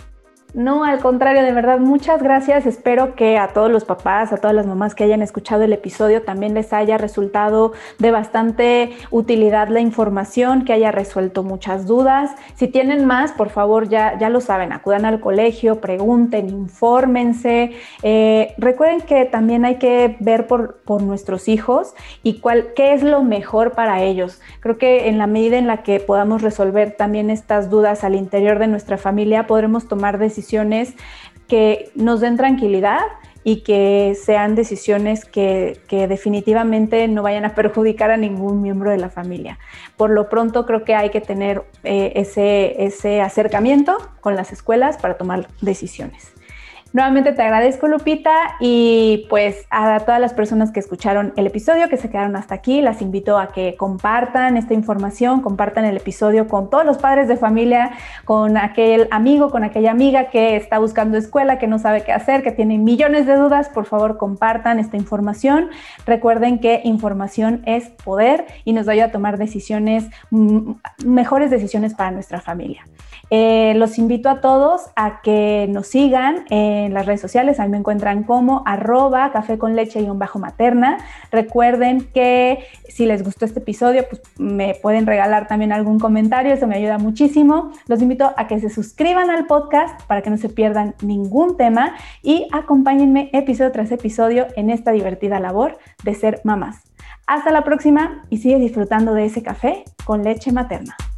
No, al contrario, de verdad, muchas gracias. Espero que a todos los papás, a todas las mamás que hayan escuchado el episodio también les haya resultado de bastante utilidad la información, que haya resuelto muchas dudas. Si tienen más, por favor, ya, ya lo saben, acudan al colegio, pregunten, infórmense. Eh, recuerden que también hay que ver por, por nuestros hijos y cuál, qué es lo mejor para ellos. Creo que en la medida en la que podamos resolver también estas dudas al interior de nuestra familia, podremos tomar decisiones decisiones que nos den tranquilidad y que sean decisiones que, que definitivamente no vayan a perjudicar a ningún miembro de la familia. Por lo pronto creo que hay que tener eh, ese, ese acercamiento con las escuelas para tomar decisiones. Nuevamente te agradezco, Lupita, y pues a todas las personas que escucharon el episodio, que se quedaron hasta aquí, las invito a que compartan esta información, compartan el episodio con todos los padres de familia, con aquel amigo, con aquella amiga que está buscando escuela, que no sabe qué hacer, que tiene millones de dudas. Por favor, compartan esta información. Recuerden que información es poder y nos ayuda a tomar decisiones, mejores decisiones para nuestra familia. Eh, los invito a todos a que nos sigan en las redes sociales. A mí me encuentran como arroba café con leche guión bajo materna. Recuerden que si les gustó este episodio, pues me pueden regalar también algún comentario, eso me ayuda muchísimo. Los invito a que se suscriban al podcast para que no se pierdan ningún tema y acompáñenme episodio tras episodio en esta divertida labor de ser mamás. Hasta la próxima y sigue disfrutando de ese café con leche materna.